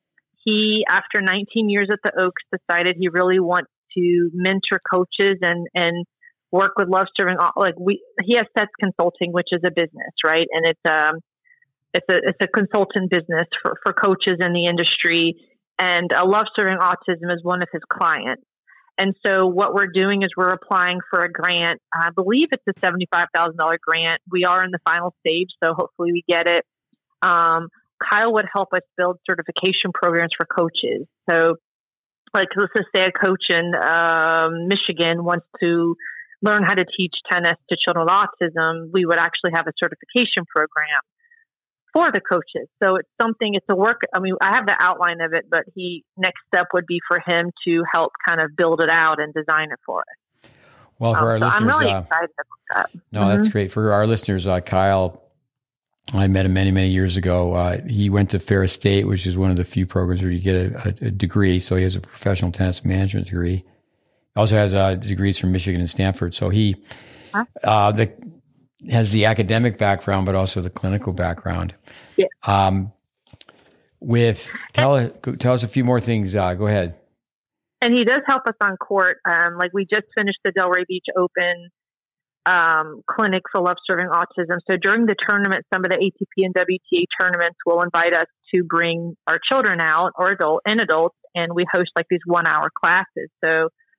He, after nineteen years at the Oaks, decided he really wants to mentor coaches and, and work with Love Serving. Like we, he has Sets Consulting, which is a business, right? And it's um, it's a it's a consultant business for, for coaches in the industry. And uh, Love Serving Autism is one of his clients. And so what we're doing is we're applying for a grant. I believe it's a seventy-five thousand dollars grant. We are in the final stage, so hopefully we get it. Um, Kyle would help us build certification programs for coaches. So, like, let's just say a coach in um, Michigan wants to learn how to teach tennis to children with autism. We would actually have a certification program for the coaches. So it's something, it's a work. I mean, I have the outline of it, but he, next step would be for him to help kind of build it out and design it for us. Well, for um, our so listeners, I'm really uh, excited about that. No, mm-hmm. that's great. For our listeners, uh, Kyle, I met him many, many years ago. Uh, he went to Ferris State, which is one of the few programs where you get a, a, a degree. So he has a professional tennis management degree. He also has uh, degrees from Michigan and Stanford. So he huh? uh, the, has the academic background, but also the clinical background. Yeah. Um, with tell tell us a few more things. Uh, go ahead. And he does help us on court. Um, like we just finished the Delray Beach Open um, clinic for Love Serving Autism. So during the tournament, some of the A T P and W T A tournaments will invite us to bring our children out or adult and adults, and we host like these one hour classes. So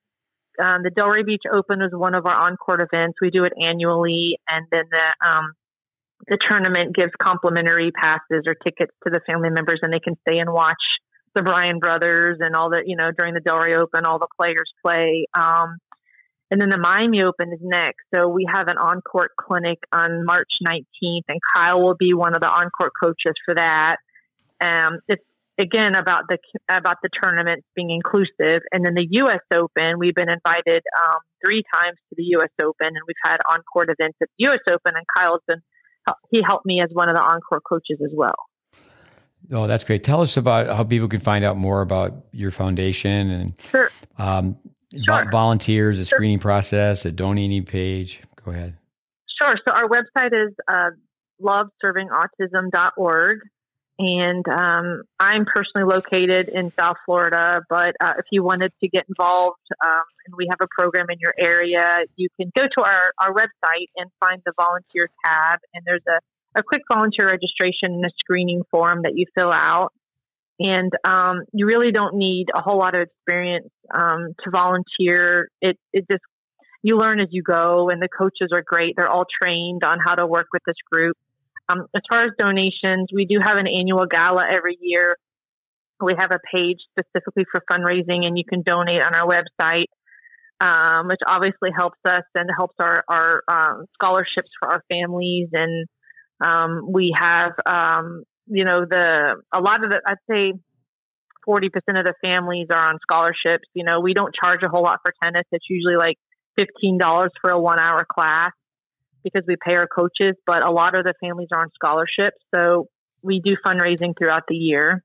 Um, the Delray Beach Open is one of our on-court events. We do it annually, and then the um, the tournament gives complimentary passes or tickets to the family members, and they can stay and watch the Bryan brothers and all the, you know, during the Delray Open, all the players play. Um, and then the Miami Open is next. So we have an on-court clinic on March nineteenth, and Kyle will be one of the on-court coaches for that. Um, it's again about the about the tournaments being inclusive. And then the U S Open, we've been invited um, three times to the U S Open, and we've had on-court events at the U S Open, and Kyle's been he helped me as one of the on-court coaches as well. Oh, that's great. Tell us about how people can find out more about your foundation and sure. um, Sure. vo- volunteers, the sure. screening process, a donating page. Go ahead. Sure. So our website is uh, love serving autism dot org. And um, I'm personally located in South Florida, but uh, if you wanted to get involved um, and we have a program in your area, you can go to our, our website and find the volunteer tab. And there's a, a quick volunteer registration and a screening form that you fill out. And um, you really don't need a whole lot of experience um, to volunteer. It, it just, you learn as you go, and the coaches are great. They're all trained on how to work with this group. Um, as far as donations, we do have an annual gala every year. We have a page specifically for fundraising, and you can donate on our website, um, which obviously helps us and helps our, our um, scholarships for our families. And um, we have, um, you know, the a lot of the, I'd say forty percent of the families are on scholarships. You know, we don't charge a whole lot for tennis. It's usually like fifteen dollars for a one-hour class, because we pay our coaches, but a lot of the families are on scholarships. So we do fundraising throughout the year.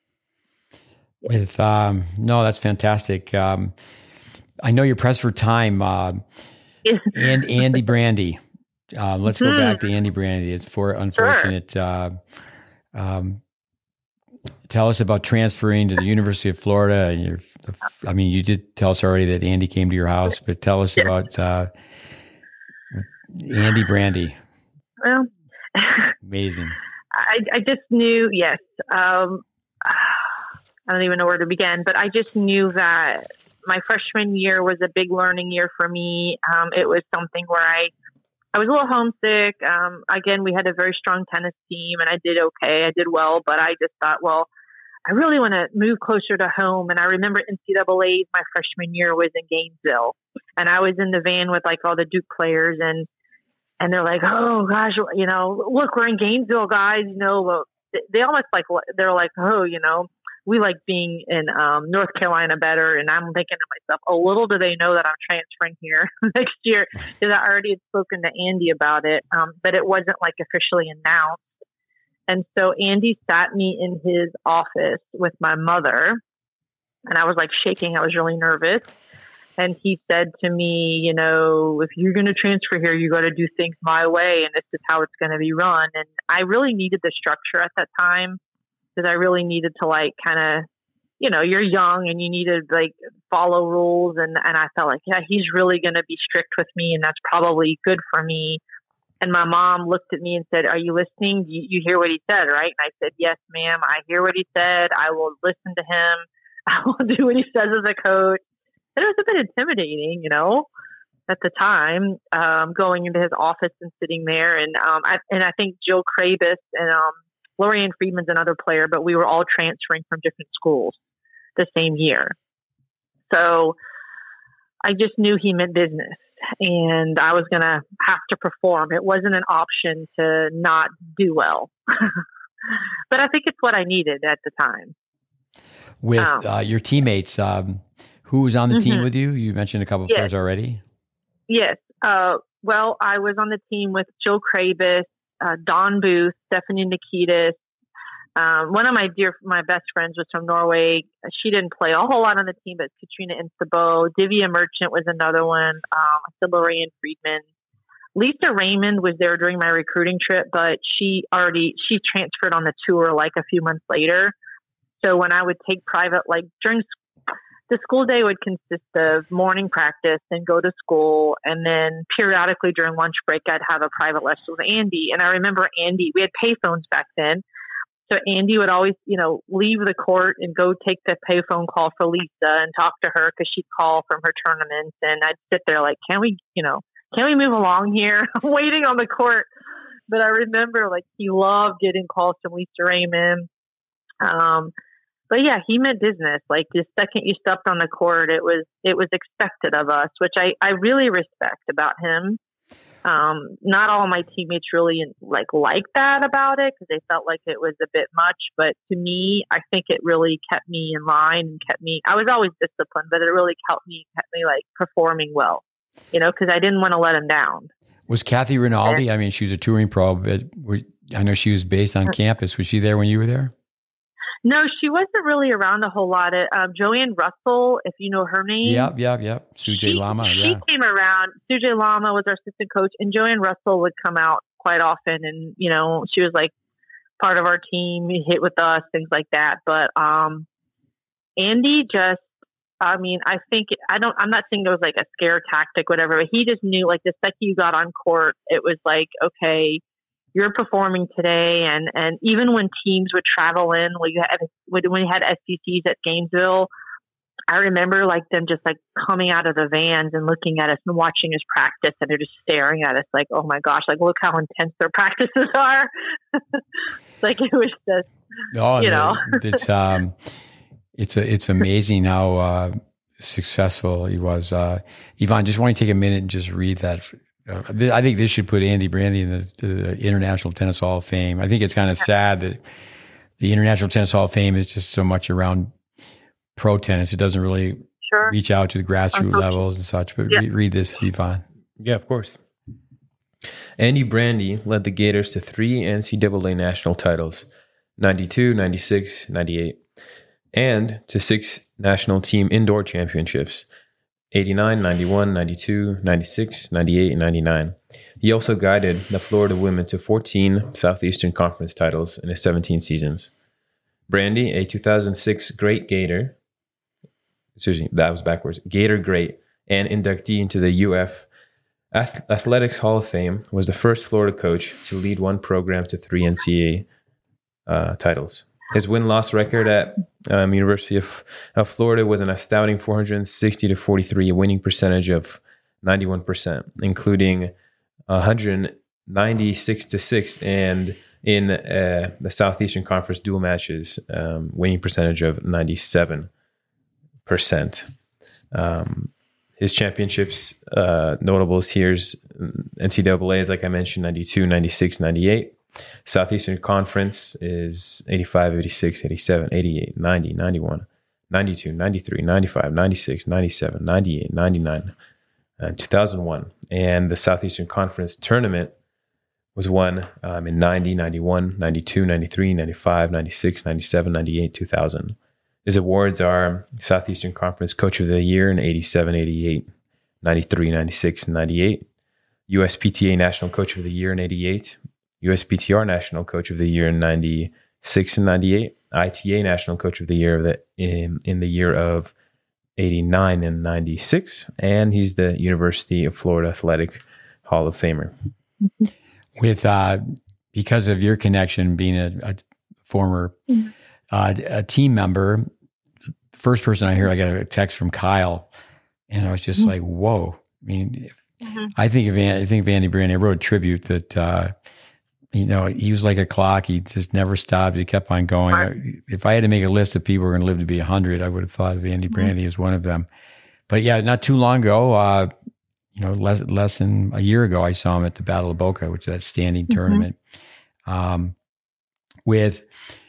With, um, no, that's fantastic. Um, I know you're pressed for time. Uh, and Andy Brandy, uh, let's mm-hmm. go back to Andy Brandy. It's for unfortunate. Sure. Uh, um, tell us about transferring to the University of Florida. And you're, I mean, you did tell us already that Andy came to your house, but tell us yeah. about, uh, Andy Brandy. Well, amazing. I, I just knew, yes. Um, I don't even know where to begin, but I just knew that my freshman year was a big learning year for me. Um, it was something where I, I was a little homesick. Um, again, we had a very strong tennis team, and I did okay. I did well, but I just thought, well, I really want to move closer to home. And I remember N C double A my freshman year was in Gainesville, and I was in the van with like all the Duke players, and And they're like, oh gosh, you know, look, we're in Gainesville, guys. You know, well, they almost like, they're like, oh, you know, we like being in um, North Carolina better. And I'm thinking to myself, oh, little do they know that I'm transferring here next year, because I already had spoken to Andy about it, um, but it wasn't like officially announced. And so Andy sat me in his office with my mother, and I was like shaking. I was really nervous. And he said to me, you know, if you're going to transfer here, you got to do things my way, and this is how it's going to be run. And I really needed the structure at that time, because I really needed to like kind of, you know, you're young and you need to like follow rules. And, and I felt like, yeah, he's really going to be strict with me, and that's probably good for me. And my mom looked at me and said, are you listening? You, you hear what he said, right? And I said, yes, ma'am, I hear what he said. I will listen to him. I will do what he says as a coach. And it was a bit intimidating, you know, at the time, um, going into his office and sitting there. And um, I, and I think Jill Krabis and um, Lorianne Friedman's another player, but we were all transferring from different schools the same year. So I just knew he meant business, and I was going to have to perform. It wasn't an option to not do well. But I think it's what I needed at the time. With um, uh, your teammates, um, who was on the mm-hmm. team with you? You mentioned a couple of yes. players already. Yes. Uh, well, I was on the team with Jill Krabis, uh, Dawn Booth, Stephanie Nikitas. Um, one of my dear, my best friends was from Norway. She didn't play a whole lot on the team, but Katrina Instabo, Divya Merchant was another one. Um, I said Lorianne Friedman. Lisa Raymond was there during my recruiting trip, but she already, she transferred on the tour like a few months later. So when I would take private, like during the school day would consist of morning practice and go to school. And then periodically during lunch break, I'd have a private lesson with Andy. And I remember Andy, we had payphones back then. So Andy would always, you know, leave the court and go take the payphone call for Lisa and talk to her because she'd call from her tournaments. And I'd sit there like, can we, you know, can we move along here? I'm waiting on the court. But I remember like he loved getting calls from Lisa Raymond. Um, but yeah, he meant business. Like the second you stepped on the court, it was, it was expected of us, which I, I really respect about him. Um, not all my teammates really like like that about it because they felt like it was a bit much. But to me, I think it really kept me in line and kept me. I was always disciplined, but it really helped me, kept me like performing well. You know, because I didn't want to let him down. Was Kathy Rinaldi? I mean, she was a touring pro, but I know she was based on campus. Was she there when you were there? No, she wasn't really around a whole lot. Of, um, Joanne Russell, if you know her name. Yep, yep, yep. Sujay Lama, she yeah. She came around. Sujay Lama was our assistant coach, and Joanne Russell would come out quite often. And, you know, she was like part of our team, hit with us, things like that. But um, Andy just, I mean, I think, I don't, I'm not saying it was like a scare tactic, whatever, but he just knew like the second you got on court, it was like, okay, you're performing today. And, and even when teams would travel in, when you had, when we had S C Cs at Gainesville, I remember like them just like coming out of the vans and looking at us and watching us practice. And they're just staring at us like, oh my gosh, like look how intense their practices are. Like it was just, oh, you know, it's, um, it's, a, it's amazing how, uh, successful he was. Uh, Yvonne, just want to take a minute and just read that. Uh, I think this should put Andy Brandy in the, the International Tennis Hall of Fame. I think it's kind of sad that the International Tennis Hall of Fame is just so much around pro tennis. It doesn't really sure. reach out to the grassroots okay. levels and such. But yeah. re- read this, Yvonne. Yeah, of course. Andy Brandy led the Gators to three N C double A national titles, ninety-two, ninety-six, ninety-eight, and to six national team indoor championships, eighty-nine, ninety-one, ninety-two, ninety-six, ninety-eight, and ninety-nine. He also guided the Florida women to fourteen Southeastern Conference titles in his seventeen seasons. Brandy, a two thousand six Great Gator, excuse me, that was backwards, Gator Great, and inductee into the U F Athletics Hall of Fame, was the first Florida coach to lead one program to three N C A A uh, titles. His win-loss record at um, University of, of Florida was an astounding four hundred sixty to forty-three, a winning percentage of ninety-one percent, including one hundred ninety-six to six, and in uh, the Southeastern Conference dual matches, um, winning percentage of ninety-seven percent. Um, his championships, uh, notables here's N C double A is, like I mentioned, ninety-two, ninety-six, ninety-eight. Southeastern Conference is eighty-five, eighty-six, eighty-seven, eighty-eight, ninety, ninety-one, ninety-two, ninety-three, ninety-five, ninety-six, ninety-seven, ninety-eight, ninety-nine, and two thousand one. And the Southeastern Conference tournament was won um, in ninety, ninety-one, ninety-two, ninety-three, ninety-five, ninety-six, ninety-seven, ninety-eight, two thousand. His awards are Southeastern Conference Coach of the Year in eighty-seven, eighty-eight, ninety-three, ninety-six, and ninety-eight. U S P T A National Coach of the Year in eighty-eight. U S P T R National Coach of the Year in ninety-six and ninety-eight. I T A National Coach of the Year of the, in, in the year of eighty-nine and ninety-six. And he's the University of Florida Athletic Hall of Famer. With uh, because of your connection being a, a former mm-hmm. uh, a team member, first person I hear, I got a text from Kyle, and I was just mm-hmm. like, "Whoa!" I mean, mm-hmm. I think of I think of Andy Brandy. I wrote a tribute that uh, you know he was like a clock. He just never stopped. He kept on going. Right. If I had to make a list of people who are going to live to be a hundred, I would have thought of Andy mm-hmm. Brandy as one of them. But yeah, not too long ago. Uh, You know, less less than a year ago, I saw him at the Battle of Boca, which is that standing mm-hmm. tournament. Um, with,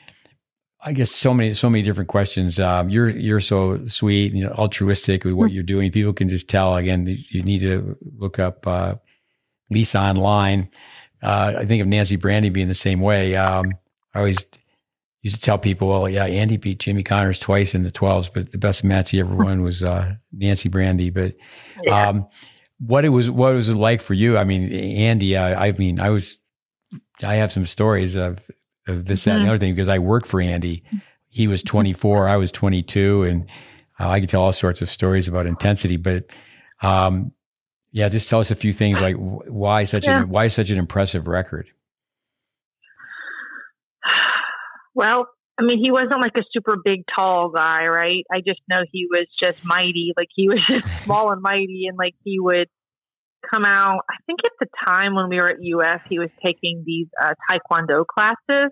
I guess, so many so many different questions. Um, you're you're so sweet and altruistic with what mm-hmm. you're doing. People can just tell. Again, you need to look up uh, Lisa online. Uh, I think of Nancy Brandy being the same way. Um, I always used to tell people, well, yeah, Andy beat Jimmy Connors twice in the twelves, but the best match he ever won was uh, Nancy Brandy. But yeah. um, What it was, what was it like for you? I mean, Andy, I, I mean, I was, I have some stories of, of this, that, mm-hmm. and the other thing, because I worked for Andy. He was twenty-four, I was twenty-two, and uh, I could tell all sorts of stories about intensity. But um, yeah, just tell us a few things, like why such yeah. an why such an impressive record. Well, I mean, he wasn't like a super big, tall guy, right? I just know he was just mighty. Like he was just small and mighty, and like he would come out. I think at the time when we were at U F, he was taking these uh, Taekwondo classes,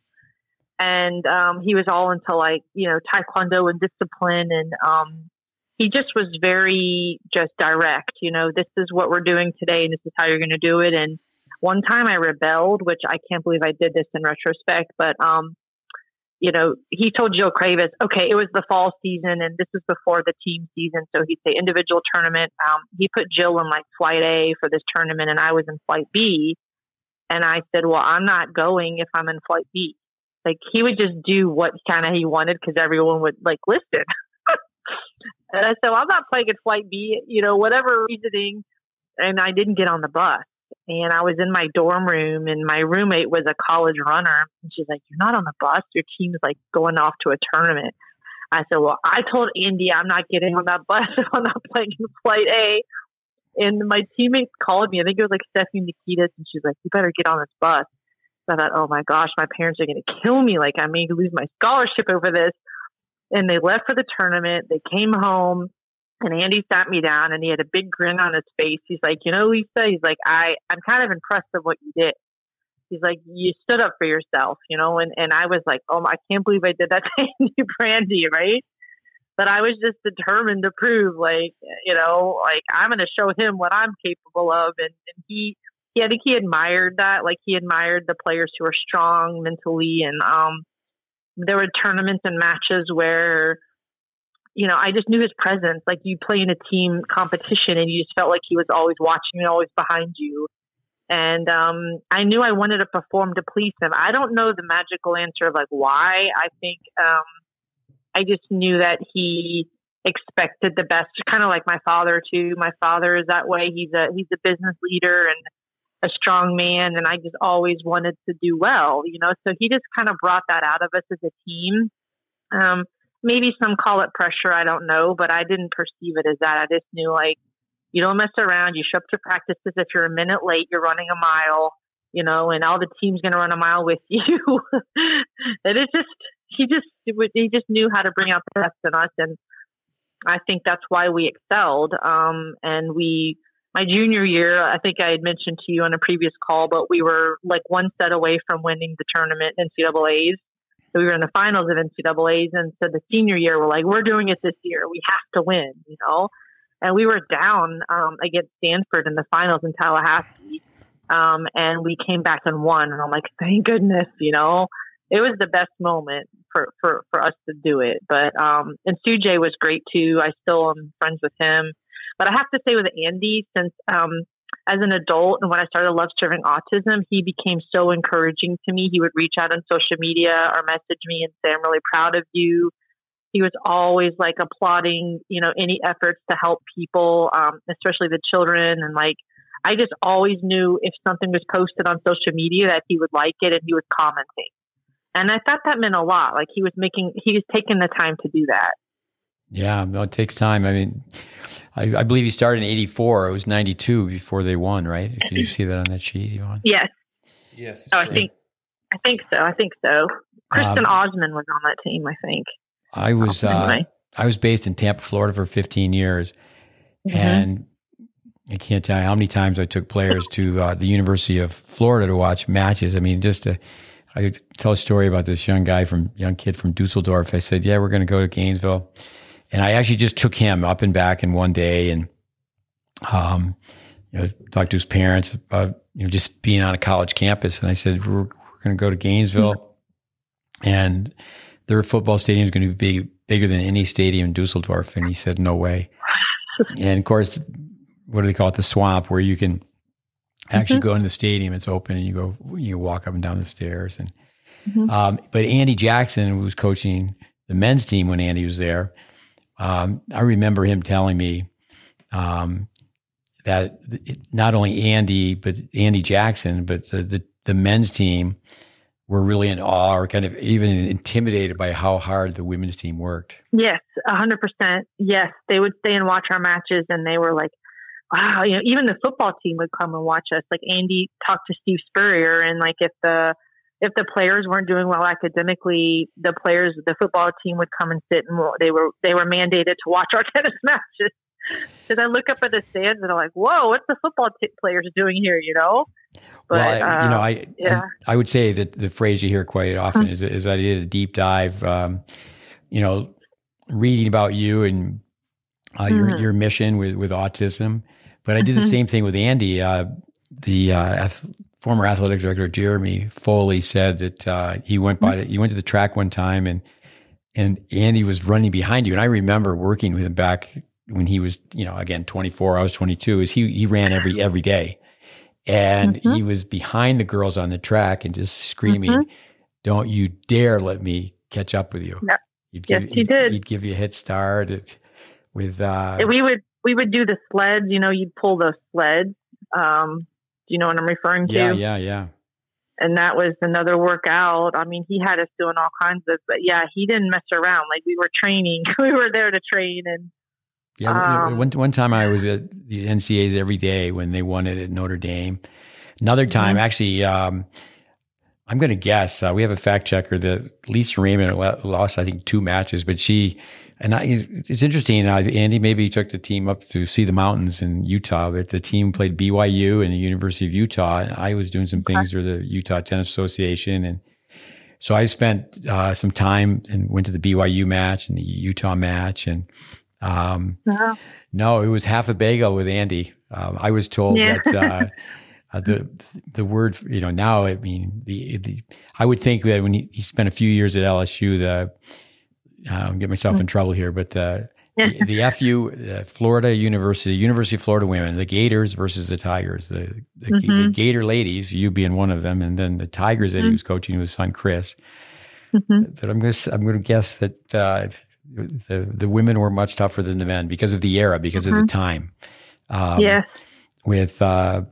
and um, he was all into like you know Taekwondo and discipline, and um, he just was very just direct. You know, this is what we're doing today, and this is how you're going to do it. And one time I rebelled, which I can't believe I did this in retrospect, but um, you know, he told Jill Kravitz, okay, it was the fall season and this was before the team season. So he'd say individual tournament. Um, he put Jill in like flight A for this tournament and I was in flight B. And I said, well, I'm not going if I'm in flight B. Like he would just do what kind of he wanted because everyone would like listen. And I said, well, I'm not playing in flight B, you know, whatever reasoning. And I didn't get on the bus. And I was in my dorm room and my roommate was a college runner. And she's like, you're not on the bus. Your team's like going off to a tournament. I said, well, I told Andy I'm not getting on that bus if I'm not playing in flight A. And my teammates called me. I think it was like Stephanie Nikitas. And she's like, you better get on this bus. So I thought, oh my gosh, my parents are going to kill me. Like I may lose my scholarship over this. And they left for the tournament. They came home. And Andy sat me down and he had a big grin on his face. He's like, you know, Lisa, he's like, I, I'm kind of impressed of what you did. He's like, you stood up for yourself, you know? And, and I was like, oh, I can't believe I did that to Andy Brandy, right? But I was just determined to prove like, you know, like I'm going to show him what I'm capable of. And, and he, he, I think he admired that. Like he admired the players who are strong mentally. And um, there were tournaments and matches where, you know, I just knew his presence. Like you play in a team competition and you just felt like he was always watching you, always behind you. And um, I knew I wanted to perform to please him. I don't know the magical answer of like why. I think um, I just knew that he expected the best, kind of like my father too. My father is that way. He's a he's a business leader and a strong man, and I just always wanted to do well, you know. So he just kind of brought that out of us as a team. Um, Maybe some call it pressure, I don't know, but I didn't perceive it as that. I just knew like, you don't mess around. You show up to practices. If you're a minute late, you're running a mile, you know, and all the team's going to run a mile with you. And it just, he just, he just knew how to bring out the best in us. And I think that's why we excelled. Um, and we, my junior year, I think I had mentioned to you on a previous call, but we were like one set away from winning the tournament in N C double A's. So we were in the finals of N C double A's, and so the senior year, we're like, we're doing it this year. We have to win, you know? And we were down um, against Stanford in the finals in Tallahassee, um, and we came back and won. And I'm like, thank goodness, you know? It was the best moment for, for, for us to do it. But um, and Sujay was great, too. I still am friends with him. But I have to say with Andy, since um, as an adult and when I started Love Serving Autism, he became so encouraging to me. He would reach out on social media or message me and say, I'm really proud of you. He was always like applauding, you know, any efforts to help people, um, especially the children. And like, I just always knew if something was posted on social media that he would like it and he was commenting. And I thought that meant a lot. Like he was making, he was taking the time to do that. Yeah, no, it takes time. I mean, I, I believe he started in eighty-four. It was ninety-two before they won, right? Can you see that on that sheet, Yvonne? Yes. Yes. Oh, I think, I think so. I think so. Kristen Um, Osman was on that team, I think. I was, uh, Anyway. I was based in Tampa, Florida for fifteen years. Mhm. And I can't tell you how many times I took players to uh, the University of Florida to watch matches. I mean, just to, I tell a story about this young guy from, young kid from Dusseldorf. I said, yeah, we're going to go to Gainesville. And I actually just took him up and back in one day and, um, you know, talked to his parents about, you know, just being on a college campus. And I said, we're, we're going to go to Gainesville mm-hmm. and their football stadium is going to be big, bigger than any stadium in Dusseldorf. And he said, no way. And of course, what do they call it? The swamp, where you can actually mm-hmm. go into the stadium. It's open and you go, you walk up and down the stairs. And, mm-hmm. um, but Andy Jackson, who was coaching the men's team when Andy was there, Um, I remember him telling me um, that not only Andy, but Andy Jackson, but the, the, the men's team were really in awe or kind of even intimidated by how hard the women's team worked. Yes, a hundred percent. Yes, they would stay and watch our matches, and they were like, "Wow!" You know, even the football team would come and watch us. Like Andy talked to Steve Spurrier, and like if the if the players weren't doing well academically, the players, the football team would come and sit and they were they were mandated to watch our tennis matches. Because I look up at the stands and I'm like, whoa, what's the football t- players doing here? You know. But, well, I, uh, you know, I, yeah. I I would say that the phrase you hear quite often mm-hmm. is is I did a deep dive, um, you know, reading about you and uh, mm-hmm. your your mission with with autism. But I did mm-hmm. the same thing with Andy. Uh, the uh, ath- former athletic director Jeremy Foley said that uh, he went by mm-hmm. the, he went to the track one time and and Andy was running behind you. And I remember working with him back when he was, you know, again twenty-four, I was twenty-two. Is he he ran every every day. And mm-hmm. he was behind the girls on the track and just screaming, mm-hmm. "Don't you dare let me catch up with you!" Yep. He'd give, yes, he did. He'd give you a head start at, with. Uh, we would we would do the sleds. You know, you'd pull those sleds. Um, do you know what I'm referring to? Yeah, yeah, yeah. And that was another workout. I mean, he had us doing all kinds of. But yeah, he didn't mess around. Like we were training. we were there to train and. Yeah, um, one one time I was at the N C A As every day when they won it at Notre Dame. Another time, mm-hmm. actually, um, I'm going to guess uh, we have a fact checker that Lisa Raymond lost, I think, two matches, but she and I. It's interesting, uh, Andy. Maybe he took the team up to see the mountains in Utah, but the team played B Y U and the University of Utah. And I was doing some okay. things for the Utah Tennis Association, and so I spent uh, some time and went to the B Y U match and the Utah match and. Um, uh-huh. No, it was half a bagel with Andy. Um, I was told yeah. that uh, uh, the the word, you know, now I mean, the, the I would think that when he, he spent a few years at L S U, the uh, I'll get myself mm-hmm. in trouble here, but the the, the F U, uh, Florida University, University of Florida women, the Gators versus the Tigers, the the, mm-hmm. the Gator ladies, you being one of them, and then the Tigers that mm-hmm. he was coaching with his son Chris. Mm-hmm. That I'm going to I'm going to guess that. Uh, The the women were much tougher than the men because of the era, because mm-hmm. of the time. Um, yes. With, uh,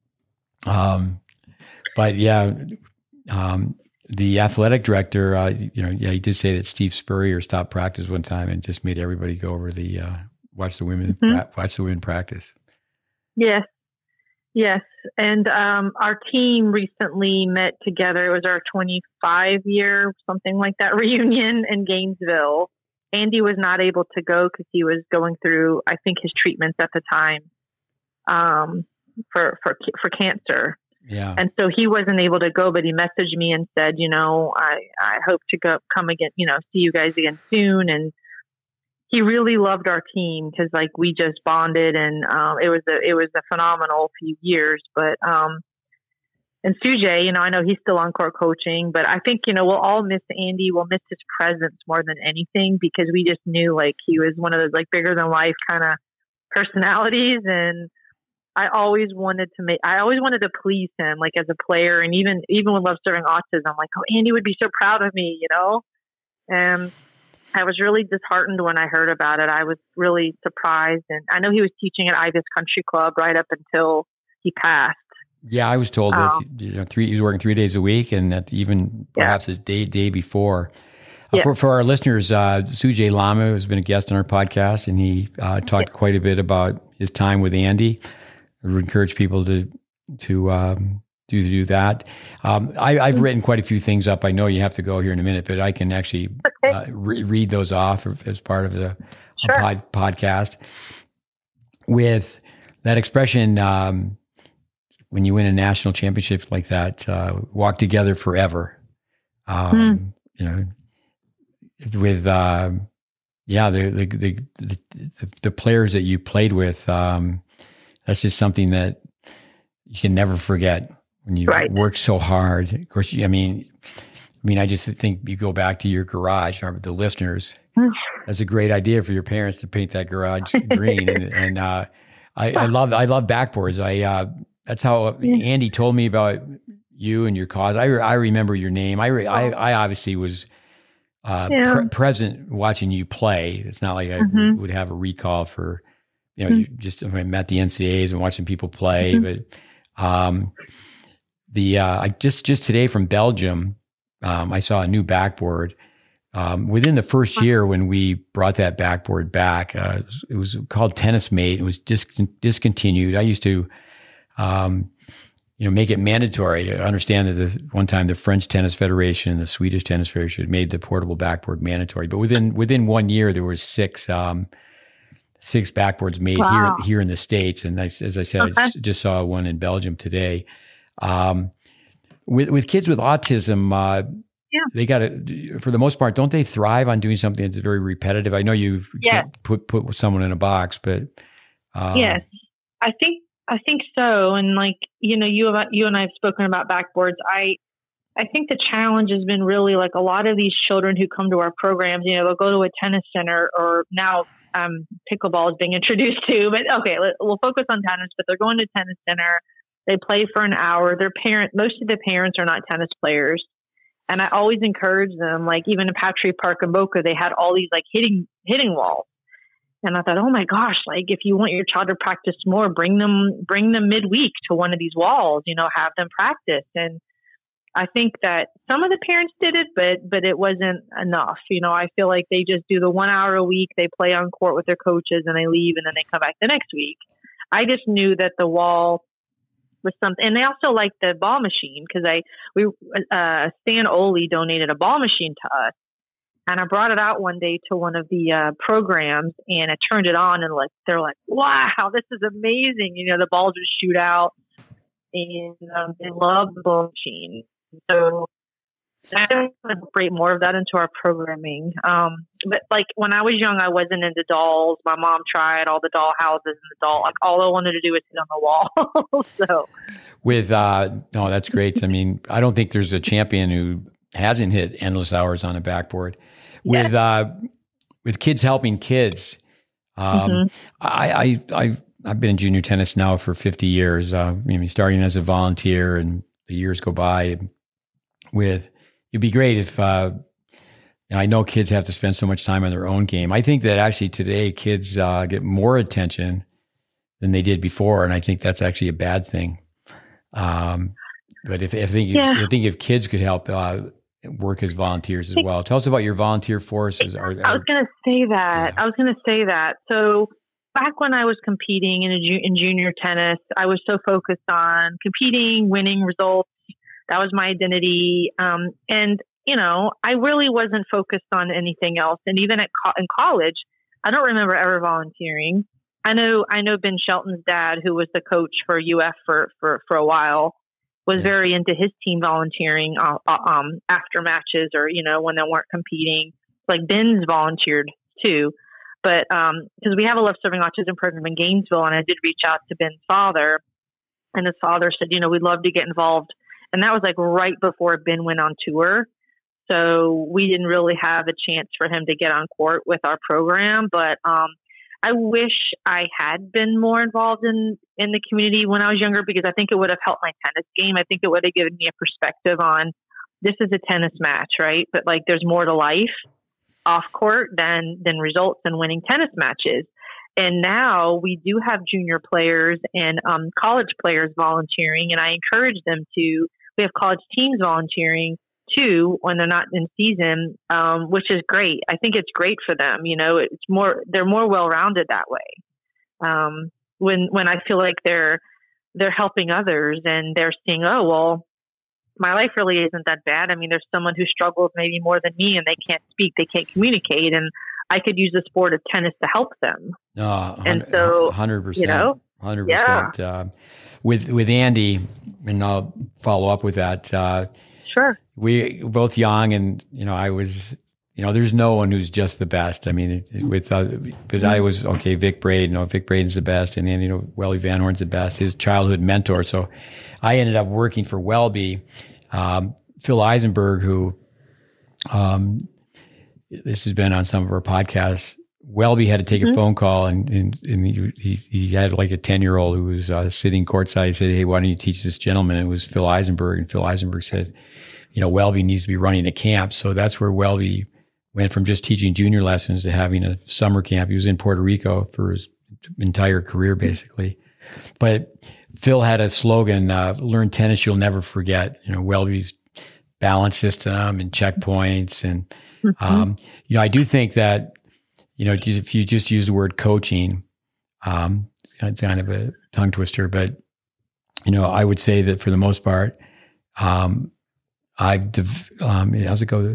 um, but yeah, um, the athletic director, uh, you know, yeah, he did say that Steve Spurrier stopped practice one time and just made everybody go over the uh, watch the women mm-hmm. pra- watch the women practice. Yes, yes, and um, our team recently met together. It was our twenty-five year something like that reunion in Gainesville. Andy was not able to go because he was going through, I think, his treatments at the time um, for for for cancer. Yeah, and so he wasn't able to go. But he messaged me and said, you know, I I hope to go come again, you know, see you guys again soon. And he really loved our team because like we just bonded, and um, it was a it was a phenomenal few years. But um, and Sujay, you know, I know he's still on court coaching, but I think, you know, we'll all miss Andy. We'll miss his presence more than anything because we just knew like he was one of those like bigger than life kind of personalities. And I always wanted to make, I always wanted to please him, like as a player. And even, even with Love Serving Autism, I'm like, oh, Andy would be so proud of me, you know? And I was really disheartened when I heard about it. I was really surprised. And I know he was teaching at Ibis Country Club right up until he passed. Yeah, I was told that um, you know, three, he was working three days a week, and that even perhaps yeah. a day day before. Uh, yeah. for, for our listeners, uh, Sujay Lama has been a guest on our podcast, and he uh, talked yeah. quite a bit about his time with Andy. I would encourage people to to um, do do that. Um, I, I've written quite a few things up. I know you have to go here in a minute, but I can actually okay. uh, re- read those off as part of the sure. pod, podcast. With that expression. Um, When you win a national championship like that, uh, walk together forever. Um, mm. You know, with uh, yeah, the the, the the the players that you played with, um, that's just something that you can never forget when you right. work so hard. Of course, you, I mean, I mean, I just think you go back to your garage. Or the listeners, that's a great idea for your parents to paint that garage green. and and uh, I, I love I love backboards. I uh, That's how Andy told me about you and your cause. I, I remember your name. I, I, I obviously was uh, yeah. pre- present watching you play. It's not like I mm-hmm. would have a recall for, you know, mm-hmm. you just I met the N C A As and watching people play. Mm-hmm. But um, the uh, I just just today from Belgium, um, I saw a new backboard. Um, within the first year when we brought that backboard back, uh, it, was, it was called Tennis Mate. It was dis- discontinued. I used to. Um, you know, make it mandatory. I understand that this, one time the French Tennis Federation and the Swedish Tennis Federation made the portable backboard mandatory, but within within one year there was six um, six backboards made Wow. here here in the States, and I, as I said, Okay. I just, just saw one in Belgium today. Um, with with kids with autism, uh, Yeah. they got to, for the most part, don't they thrive on doing something that's very repetitive? I know you Yes. can't put put someone in a box, but um, Yes, I think I think so. And like you know, you about you and I have spoken about backboards. I I think the challenge has been really like a lot of these children who come to our programs. You know, they'll go to a tennis center, or now um, pickleball is being introduced to. But okay, let, we'll focus on tennis. But they're going to a tennis center. They play for an hour. Their parent, most of the parents are not tennis players. And I always encourage them, like even in Patry Park in Boca, they had all these like hitting hitting walls. And I thought, oh my gosh, like if you want your child to practice more, bring them bring them midweek to one of these walls, you know, have them practice. And I think that some of the parents did it, but but it wasn't enough. You know, I feel like they just do the one hour a week, they play on court with their coaches and they leave and then they come back the next week. I just knew that the wall was something, and they also like the ball machine because I we uh, Stan Oli donated a ball machine to us, and I brought it out one day to one of the uh, programs, and I turned it on, and like they're like, "Wow, this is amazing!" You know, the balls would shoot out, and um, they love the ball machine. So I want to incorporate more of that into our programming. Um, but like when I was young, I wasn't into dolls. My mom tried all the doll houses and the doll. Like all I wanted to do was sit on the wall. So with uh, no, that's great. I mean, I don't think there's a champion who hasn't hit endless hours on a backboard. Yes. With uh, with kids helping kids, um, Mhm. I, I I I've been in junior tennis now for fifty years. Uh, I mean, starting as a volunteer, and the years go by. With it'd be great if uh, and I know kids have to spend so much time on their own game. I think that actually today kids uh, get more attention than they did before, and I think that's actually a bad thing. Um, but if, if I think Yeah. I think if kids could help uh, work as volunteers as well. Tell us about your volunteer forces. Are, I was going to say that. Yeah. I was going to say that. So back when I was competing in a ju- in junior tennis, I was so focused on competing, winning results. That was my identity. Um, and, you know, I really wasn't focused on anything else. And even at co- in college, I don't remember ever volunteering. I know, I know Ben Shelton's dad, who was the coach for U F for, for, for a while, was Yeah. very into his team volunteering uh, um, after matches or, you know, when they weren't competing. Like Ben's volunteered too. But um, because we have a Love Serving Autism program in Gainesville, and I did reach out to Ben's father, and his father said, you know, we'd love to get involved. And that was like right before Ben went on tour. So we didn't really have a chance for him to get on court with our program. But um, I wish I had been more involved in, in the community when I was younger, because I think it would have helped my tennis game. I think it would have given me a perspective on this is a tennis match, right? But like there's more to life off court than, than results and winning tennis matches. And now we do have junior players and um, college players volunteering, and I encourage them to. We have college teams volunteering too when they're not in season, um, which is great. I think it's great for them. You know, it's more they're more well-rounded that way. Um, when when I feel like they're they're helping others and they're seeing, oh well, my life really isn't that bad. I mean, there's someone who struggles maybe more than me, and they can't speak, they can't communicate, and I could use the sport of tennis to help them. No, And so, one hundred percent, you know, one hundred yeah. percent. Uh, with with Andy, and I'll follow up with that. Uh, Sure. we were both young, and you know, I was, you know, there's no one who's just the best. I mean, it, it, with uh, but I was okay. Vic Braden, you know, Vic Braden's the best, and then you know, Welby Van Horn's the best. His childhood mentor. So, I ended up working for Welby. Um, Phil Eisenberg, who, um, this has been on some of our podcasts. Welby had to take Mm-hmm. a phone call, and, and, and he, he he had like a ten year old who was uh, sitting courtside. He said, "Hey, why don't you teach this gentleman?" And it was Phil Eisenberg, and Phil Eisenberg said, "You know, Welby needs to be running a camp." So that's where Welby went from just teaching junior lessons to having a summer camp. He was in Puerto Rico for his entire career, basically. But Phil had a slogan: uh, "Learn tennis, you'll never forget." You know, Welby's balance system and checkpoints, and Mm-hmm. um, you know, I do think that. You know, if you just use the word coaching, um, it's kind of a tongue twister, but you know, I would say that for the most part, um, I've, dev- um, how's it go?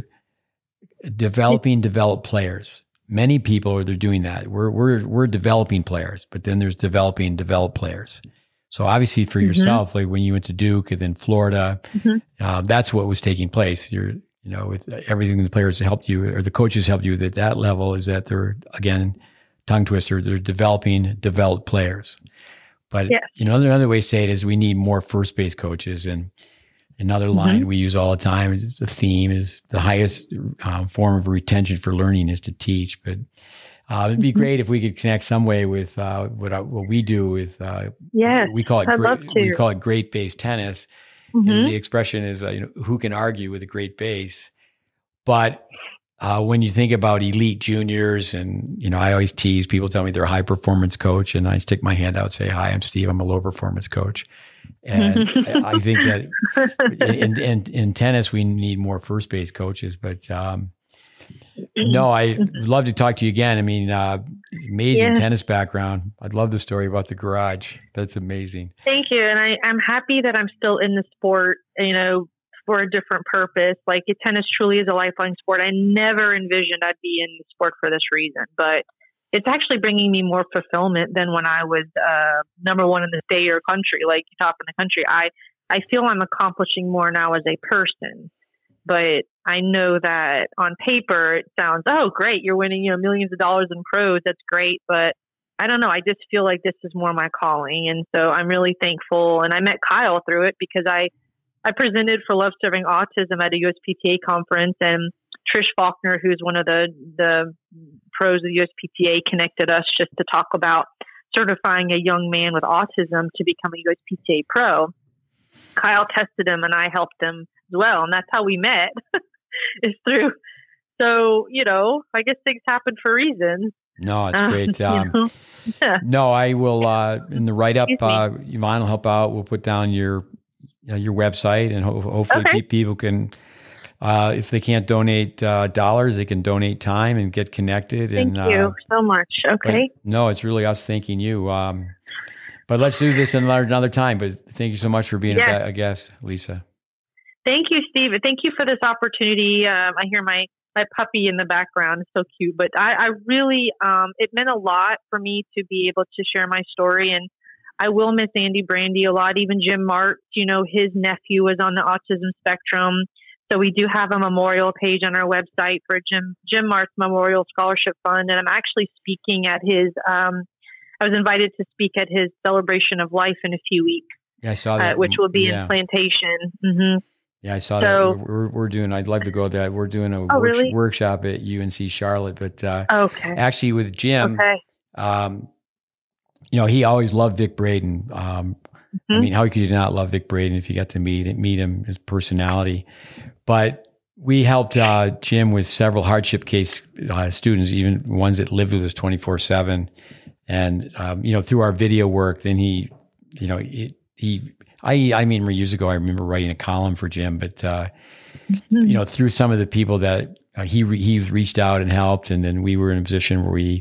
Developing developed players. Many people are they're doing that. We're we're we're developing players, but then there's developing developed players. So obviously for mm-hmm. yourself, like when you went to Duke and then Florida, mm-hmm. uh, that's what was taking place. You're you know with everything the players helped you or the coaches helped you with at that level is that they're again tongue twister. They're developing developed players. But yes. you know another way to say it is we need more first base coaches. And another line mm-hmm. we use all the time is the theme is the highest um, form of retention for learning is to teach. But uh, it'd be mm-hmm. great if we could connect some way with uh, what I, what we do with. Uh, yes, we call it I'd great, love to. we call it great base tennis. Mm-hmm. Is the expression is uh, you know who can argue with a great base, but uh, when you think about elite juniors and you know I always tease people tell me they're a high performance coach and I stick my hand out and say hi I'm Steve I'm a low performance coach. And I think that in, in, in tennis, we need more first base coaches. But um, no, I'd love to talk to you again. I mean, uh, amazing yeah. tennis background. I'd love the story about the garage. That's amazing. Thank you. And I, I'm happy that I'm still in the sport, you know, for a different purpose. Like tennis truly is a lifelong sport. I never envisioned I'd be in the sport for this reason. But it's actually bringing me more fulfillment than when I was uh, number one in the state or country, like top in the country. I, I feel I'm accomplishing more now as a person, but I know that on paper it sounds, oh, great, you're winning, you know, millions of dollars in pros. That's great. But I don't know. I just feel like this is more my calling. And so I'm really thankful. And I met Kyle through it because I, I presented for Love Serving Autism at a U S P T A conference, and Trish Faulkner, who's one of the, the pros of the U S P T A, connected us just to talk about certifying a young man with autism to become a U S P T A pro. Kyle tested him and I helped him as well. And that's how we met is through. So, you know, I guess things happen for reasons. No, it's great. Um, you know? yeah. No, I will, uh, in the write-up, uh, Yvonne will help out. We'll put down your, uh, your website and ho- hopefully okay. people can, Uh, if they can't donate uh, dollars, they can donate time and get connected. Thank and, you uh, so much. Okay. No, it's really us thanking you. Um, but let's do this another another time. But thank you so much for being yes. a, a guest, Lisa. Thank you, Steve. Thank you for this opportunity. Um, I hear my, my puppy in the background. It's so cute. But I, I really, um, it meant a lot for me to be able to share my story. And I will miss Andy Brandy a lot. Even Jim Martz, you know, his nephew was on the autism spectrum. So we do have a memorial page on our website for Jim Jim Martz Memorial Scholarship Fund, and I'm actually speaking at his. Um, I was invited to speak at his celebration of life in a few weeks. Yeah, I saw that, uh, which will be yeah. in Plantation. Mm-hmm. Yeah, I saw so, that. We're, we're doing. I'd love to go there. We're doing a oh, work, really? workshop at U N C Charlotte, but uh, okay. actually with Jim, okay. um, you know, he always loved Vic Braden. Um, mm-hmm. I mean, how could you not love Vic Braden if you got to meet meet him, his personality? But we helped uh, Jim with several hardship case uh, students, even ones that lived with us twenty-four seven. And, um, you know, through our video work, then he, you know, he, he I, I mean, years ago, I remember writing a column for Jim, but, uh, mm-hmm. you know, through some of the people that uh, he, re- he reached out and helped. And then we were in a position where we,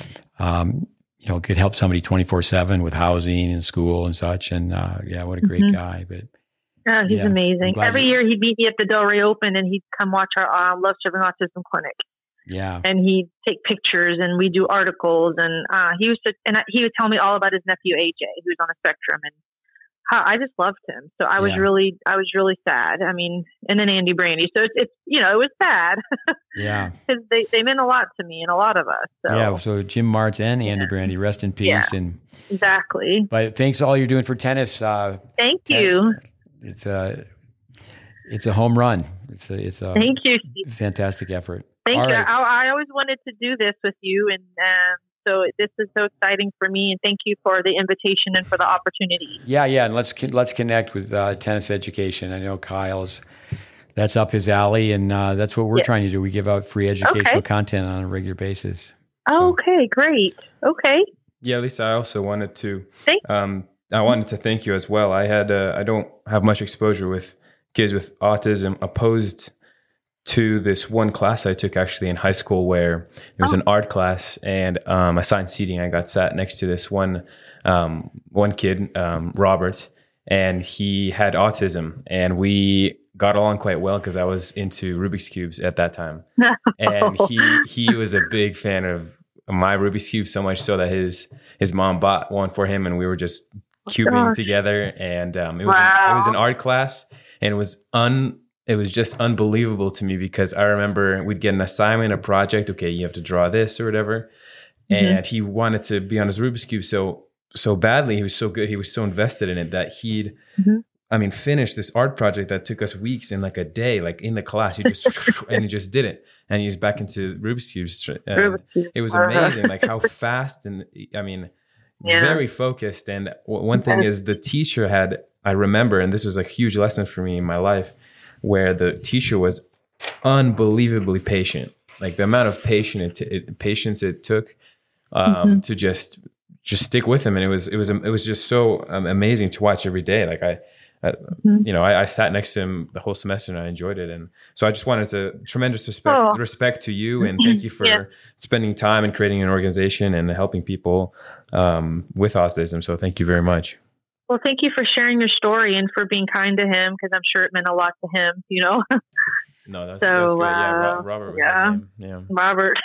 um, you know, could help somebody twenty-four seven with housing and school and such. And, uh, yeah, what a great mm-hmm. guy. But oh, he's yeah, amazing. Every you- year he'd meet me at the Delray Open and he'd come watch our uh, Love Serving Autism clinic. Yeah. And he'd take pictures and we do articles. And uh, he was to, and he would tell me all about his nephew, A J, who's on a spectrum. And how, I just loved him. So I was yeah. really, I was really sad. I mean, and then Andy Brandy. So it's, it's you know, it was sad. Yeah. Because they, they meant a lot to me and a lot of us. So. Yeah. So Jim Martz and Andy yeah. Brandy, rest in peace. Yeah, and exactly. But thanks all you're doing for tennis. Uh, Thank you. It's a, it's a home run. It's a, it's a Thank you. fantastic effort. Thank all you. Right. I, I always wanted to do this with you. And um, so this is so exciting for me. And thank you for the invitation and for the opportunity. Yeah. Yeah. And let's, let's connect with uh, tennis education. I know Kyle's, that's up his alley. And uh, that's what we're yeah. trying to do. We give out free educational okay. content on a regular basis. So. Oh, okay. Great. Okay. Yeah, Lisa, I also wanted to, thank um, I wanted to thank you as well. I had, uh, I don't have much exposure with kids with autism, opposed to this one class I took actually in high school where it was oh. an art class and um, assigned seating. I got sat next to this one, um, one kid, um, Robert, and he had autism, and we got along quite well because I was into Rubik's Cubes at that time. And he he was a big fan of my Rubik's Cube, so much so that his his mom bought one for him, and we were just cubing oh, together. And um, it was wow. an, it was an art class, and it was un it was just unbelievable to me because I remember we'd get an assignment, a project. Okay, you have to draw this or whatever, mm-hmm. and he wanted to be on his Rubik's Cube so so badly. He was so good. He was so invested in it that he'd. Mm-hmm. I mean, finished this art project that took us weeks in like a day, like in the class. He just and he just did it, and he was back into Rubik's Cubes. And Rubik's Cube. It was amazing, like how fast and I mean, yeah. very focused. And w- one thing is the teacher had. I remember, and this was a huge lesson for me in my life, where the teacher was unbelievably patient. Like the amount of patience it, it, patience it took um, mm-hmm. to just just stick with him, and it was it was it was just so um, amazing to watch every day. Like I. Uh, mm-hmm. You know, I, I sat next to him the whole semester and I enjoyed it. And so I just wanted to tremendous respect, oh. respect to you. And thank you for yeah. spending time and creating an organization and helping people um, with autism. So thank you very much. Well, thank you for sharing your story and for being kind to him, because I'm sure it meant a lot to him, you know? No, that's, so, that's great. Uh, yeah, Robert was yeah. his name. Yeah. Robert.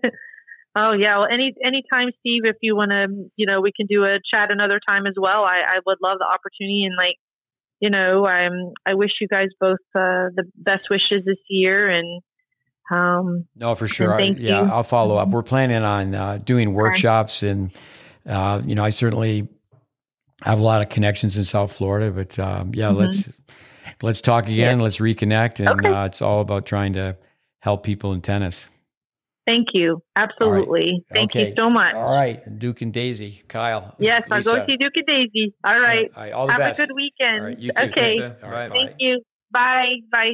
Oh yeah. Well, any, anytime, Steve, if you want to, you know, we can do a chat another time as well. I, I would love the opportunity, and like, you know, I'm, I wish you guys both uh, the best wishes this year. And um, no, for sure. I, yeah, you. I'll follow up. We're planning on uh, doing workshops, and, uh, you know, I certainly have a lot of connections in South Florida, but um, yeah, mm-hmm. let's, let's talk again. Yeah. Let's reconnect. And okay. uh, it's all about trying to help people in tennis. Thank you. Absolutely. Right. Thank okay. you so much. All right. Duke and Daisy. Kyle. Yes, Lisa. I'll go see Duke and Daisy. All right. All right. All the Have best. a good weekend. All right. You too, okay. Lisa. All right. Thank bye. you. Bye. Bye.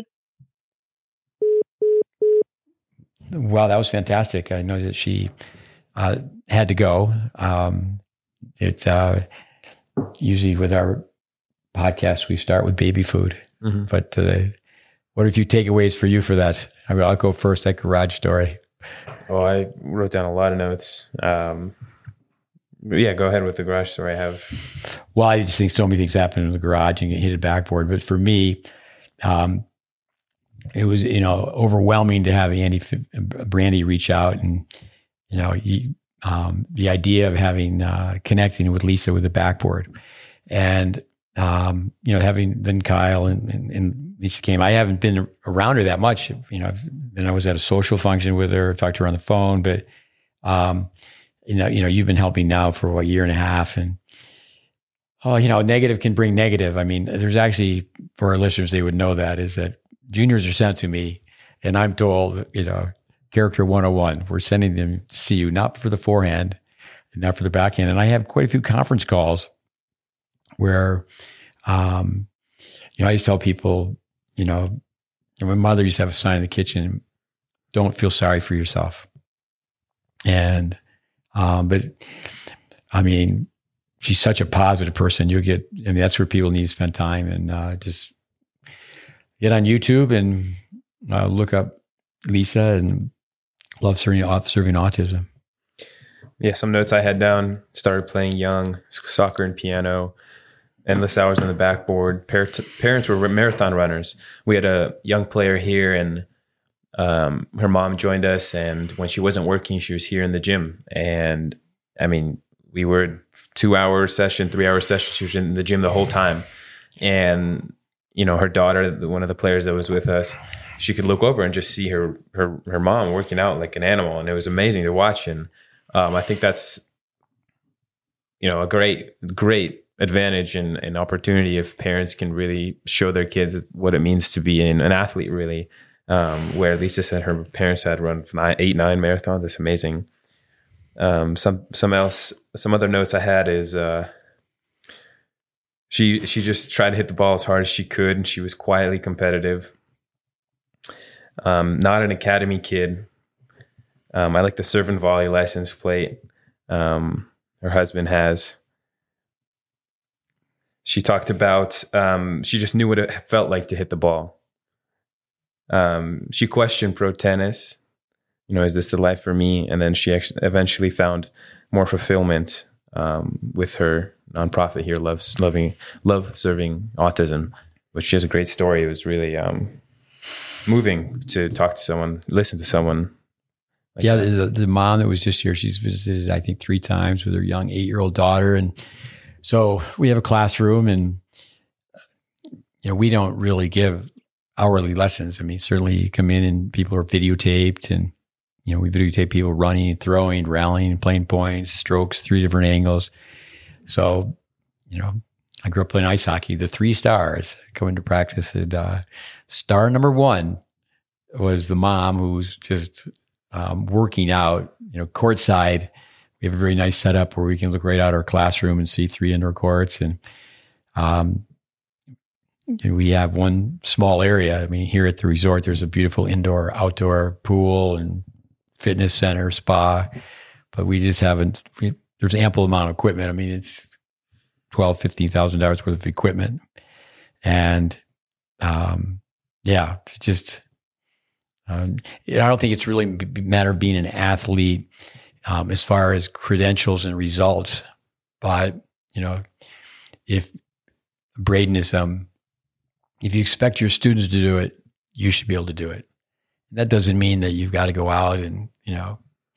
Wow, that was fantastic. I know that she uh, had to go. Um, it's uh, usually with our podcast, we start with baby food. Mm-hmm. But uh, what are a few takeaways for you for that? I mean, I'll go first, that garage story. Oh, I wrote down a lot of notes. Um, yeah, go ahead with the garage story I have. Well, I just think so many things happened in the garage and you hit a backboard. But for me, um, it was, you know, overwhelming to have Andy Brandy reach out, and, you know, he, um, the idea of having, uh, connecting with Lisa with the backboard, and, um, you know, having then Kyle and, and, and Lisa came. I haven't been around her that much, you know. Then I was at a social function with her, talked to her on the phone, but, um, you know, you know, you've been helping now for what, a year and a half, and, oh, you know, negative can bring negative. I mean, there's actually, for our listeners, they would know that, is that juniors are sent to me and I'm told, you know, character one oh one, we're sending them to see you, not for the forehand, not for the backhand. And I have quite a few conference calls where, um, you know, I used to tell people, you know, my mother used to have a sign in the kitchen, don't feel sorry for yourself. And, um, but I mean, she's such a positive person. You'll get, I mean, that's where people need to spend time, and uh, just get on YouTube and uh, look up Lisa and Love Serving, serving Autism. Yeah, some notes I had down: started playing young, soccer and piano, endless hours on the backboard. Par- parents were marathon runners. We had a young player here, and um, her mom joined us. And when she wasn't working, she was here in the gym. And I mean, we were two hour session, three hour session. She was in the gym the whole time. And, you know, her daughter, one of the players that was with us, she could look over and just see her, her, her mom working out like an animal. And it was amazing to watch. And um, I think that's, you know, a great, great advantage and an opportunity if parents can really show their kids what it means to be an, an athlete, really. Um, where Lisa said her parents had run nine, eight, nine marathons. That's amazing. Um, some, some else, some other notes I had is, uh, she, she just tried to hit the ball as hard as she could, and she was quietly competitive. Um, not an academy kid. Um, I like the serve and volley license plate. Um, her husband has. She talked about, um, she just knew what it felt like to hit the ball. Um, she questioned pro tennis. You know, is this the life for me? And then she actually eventually found more fulfillment um, with her nonprofit here, loves loving love serving autism, which she has a great story. It was really um, moving to talk to someone, listen to someone. Like yeah, the, the mom that was just here, she's visited, I think, three times with her young eight-year-old daughter. And so we have a classroom, and, you know, we don't really give hourly lessons. I mean, certainly you come in and people are videotaped, and, you know, we videotape people running, throwing, rallying, playing points, strokes, three different angles. So, you know, I grew up playing ice hockey. The three stars coming to practice, and uh, star number one was the mom who was just um, working out, you know, courtside. We have a very nice setup where we can look right out our classroom and see three indoor courts. And um, we have one small area. I mean, here at the resort, there's a beautiful indoor, outdoor pool and fitness center, spa, but we just haven't, we, there's ample amount of equipment. I mean, it's twelve thousand dollars, fifteen thousand dollars worth of equipment. And um, yeah, it's just, um, I don't think it's really a matter of being an athlete um, as far as credentials and results. But, you know, if Braden is, um, if you expect your students to do it, you should be able to do it. That doesn't mean that you've got to go out and, you know,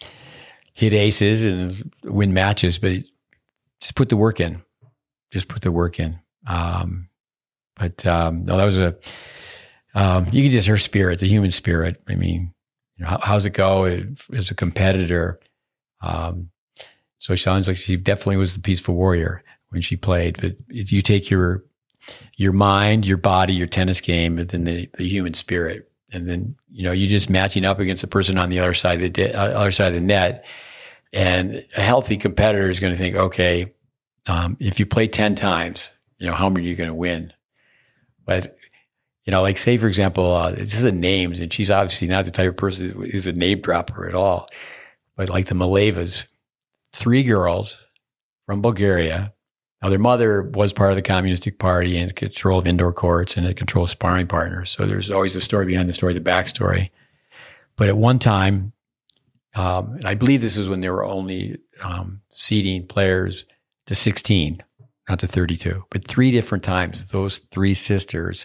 hit aces and win matches, but just put the work in. Just put the work in. Um, but um, no, that was a, um, you can just, her spirit, the human spirit. I mean, you know, how, how's it go as a competitor? Um, so it sounds like she definitely was the peaceful warrior when she played. But if you take your your mind, your body, your tennis game, and then the, the human spirit, and then, you know, you just matching up against a person on the other side of the de- uh, other side of the net, and a healthy competitor is going to think, okay, um, if you play ten times, you know, how many are you going to win? But, you know, like say, for example, uh, this is the names, and she's obviously not the type of person who's a name dropper at all. But like the Malevas, three girls from Bulgaria. Now, their mother was part of the Communistic Party and control of indoor courts and had control of sparring partners. So there's always the story behind the story, the backstory. But at one time, um, and I believe this is when they were only um, seeding players to sixteen, not to thirty-two. But three different times, those three sisters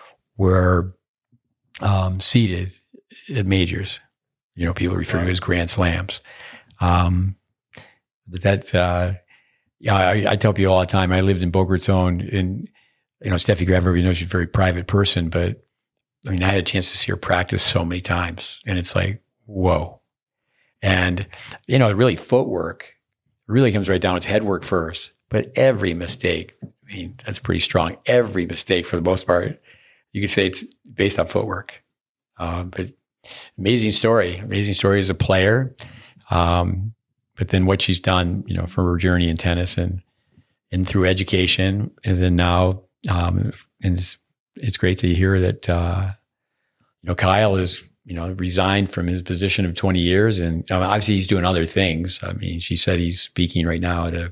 were um, seeded at majors. You know, people refer to it as Grand Slams. Um, but that, uh, yeah, I, I tell people all the time, I lived in Boca Raton, and, you know, Steffi Graf, everybody knows she's a very private person, but I mean, I had a chance to see her practice so many times, and it's like, whoa. And, you know, really footwork really comes right down. It's head work first, but every mistake, I mean, that's pretty strong. Every mistake, for the most part, you could say it's based on footwork. Um, but amazing story, amazing story as a player. Um, but then what she's done, you know, from her journey in tennis and, and through education. And then now, um, and it's, it's great to hear that, uh, you know, Kyle is, you know, resigned from his position of twenty years. And I mean, obviously he's doing other things. I mean, she said he's speaking right now at a,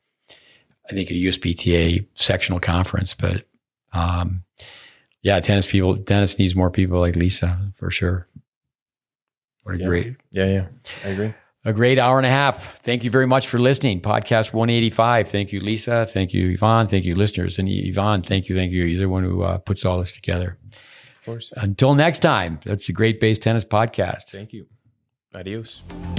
I think a U S P T A sectional conference, but, um, yeah, tennis people, tennis needs more people like Lisa for sure. What a yeah. great. Yeah, yeah, I agree. A great hour and a half. Thank you very much for listening. Podcast one eighty-five. Thank you, Lisa. Thank you, Yvonne. Thank you, listeners. And Yvonne, thank you. Thank you. You're the one who uh, puts all this together. Of course. Until next time, that's the Great Base Tennis Podcast. Thank you. Adios.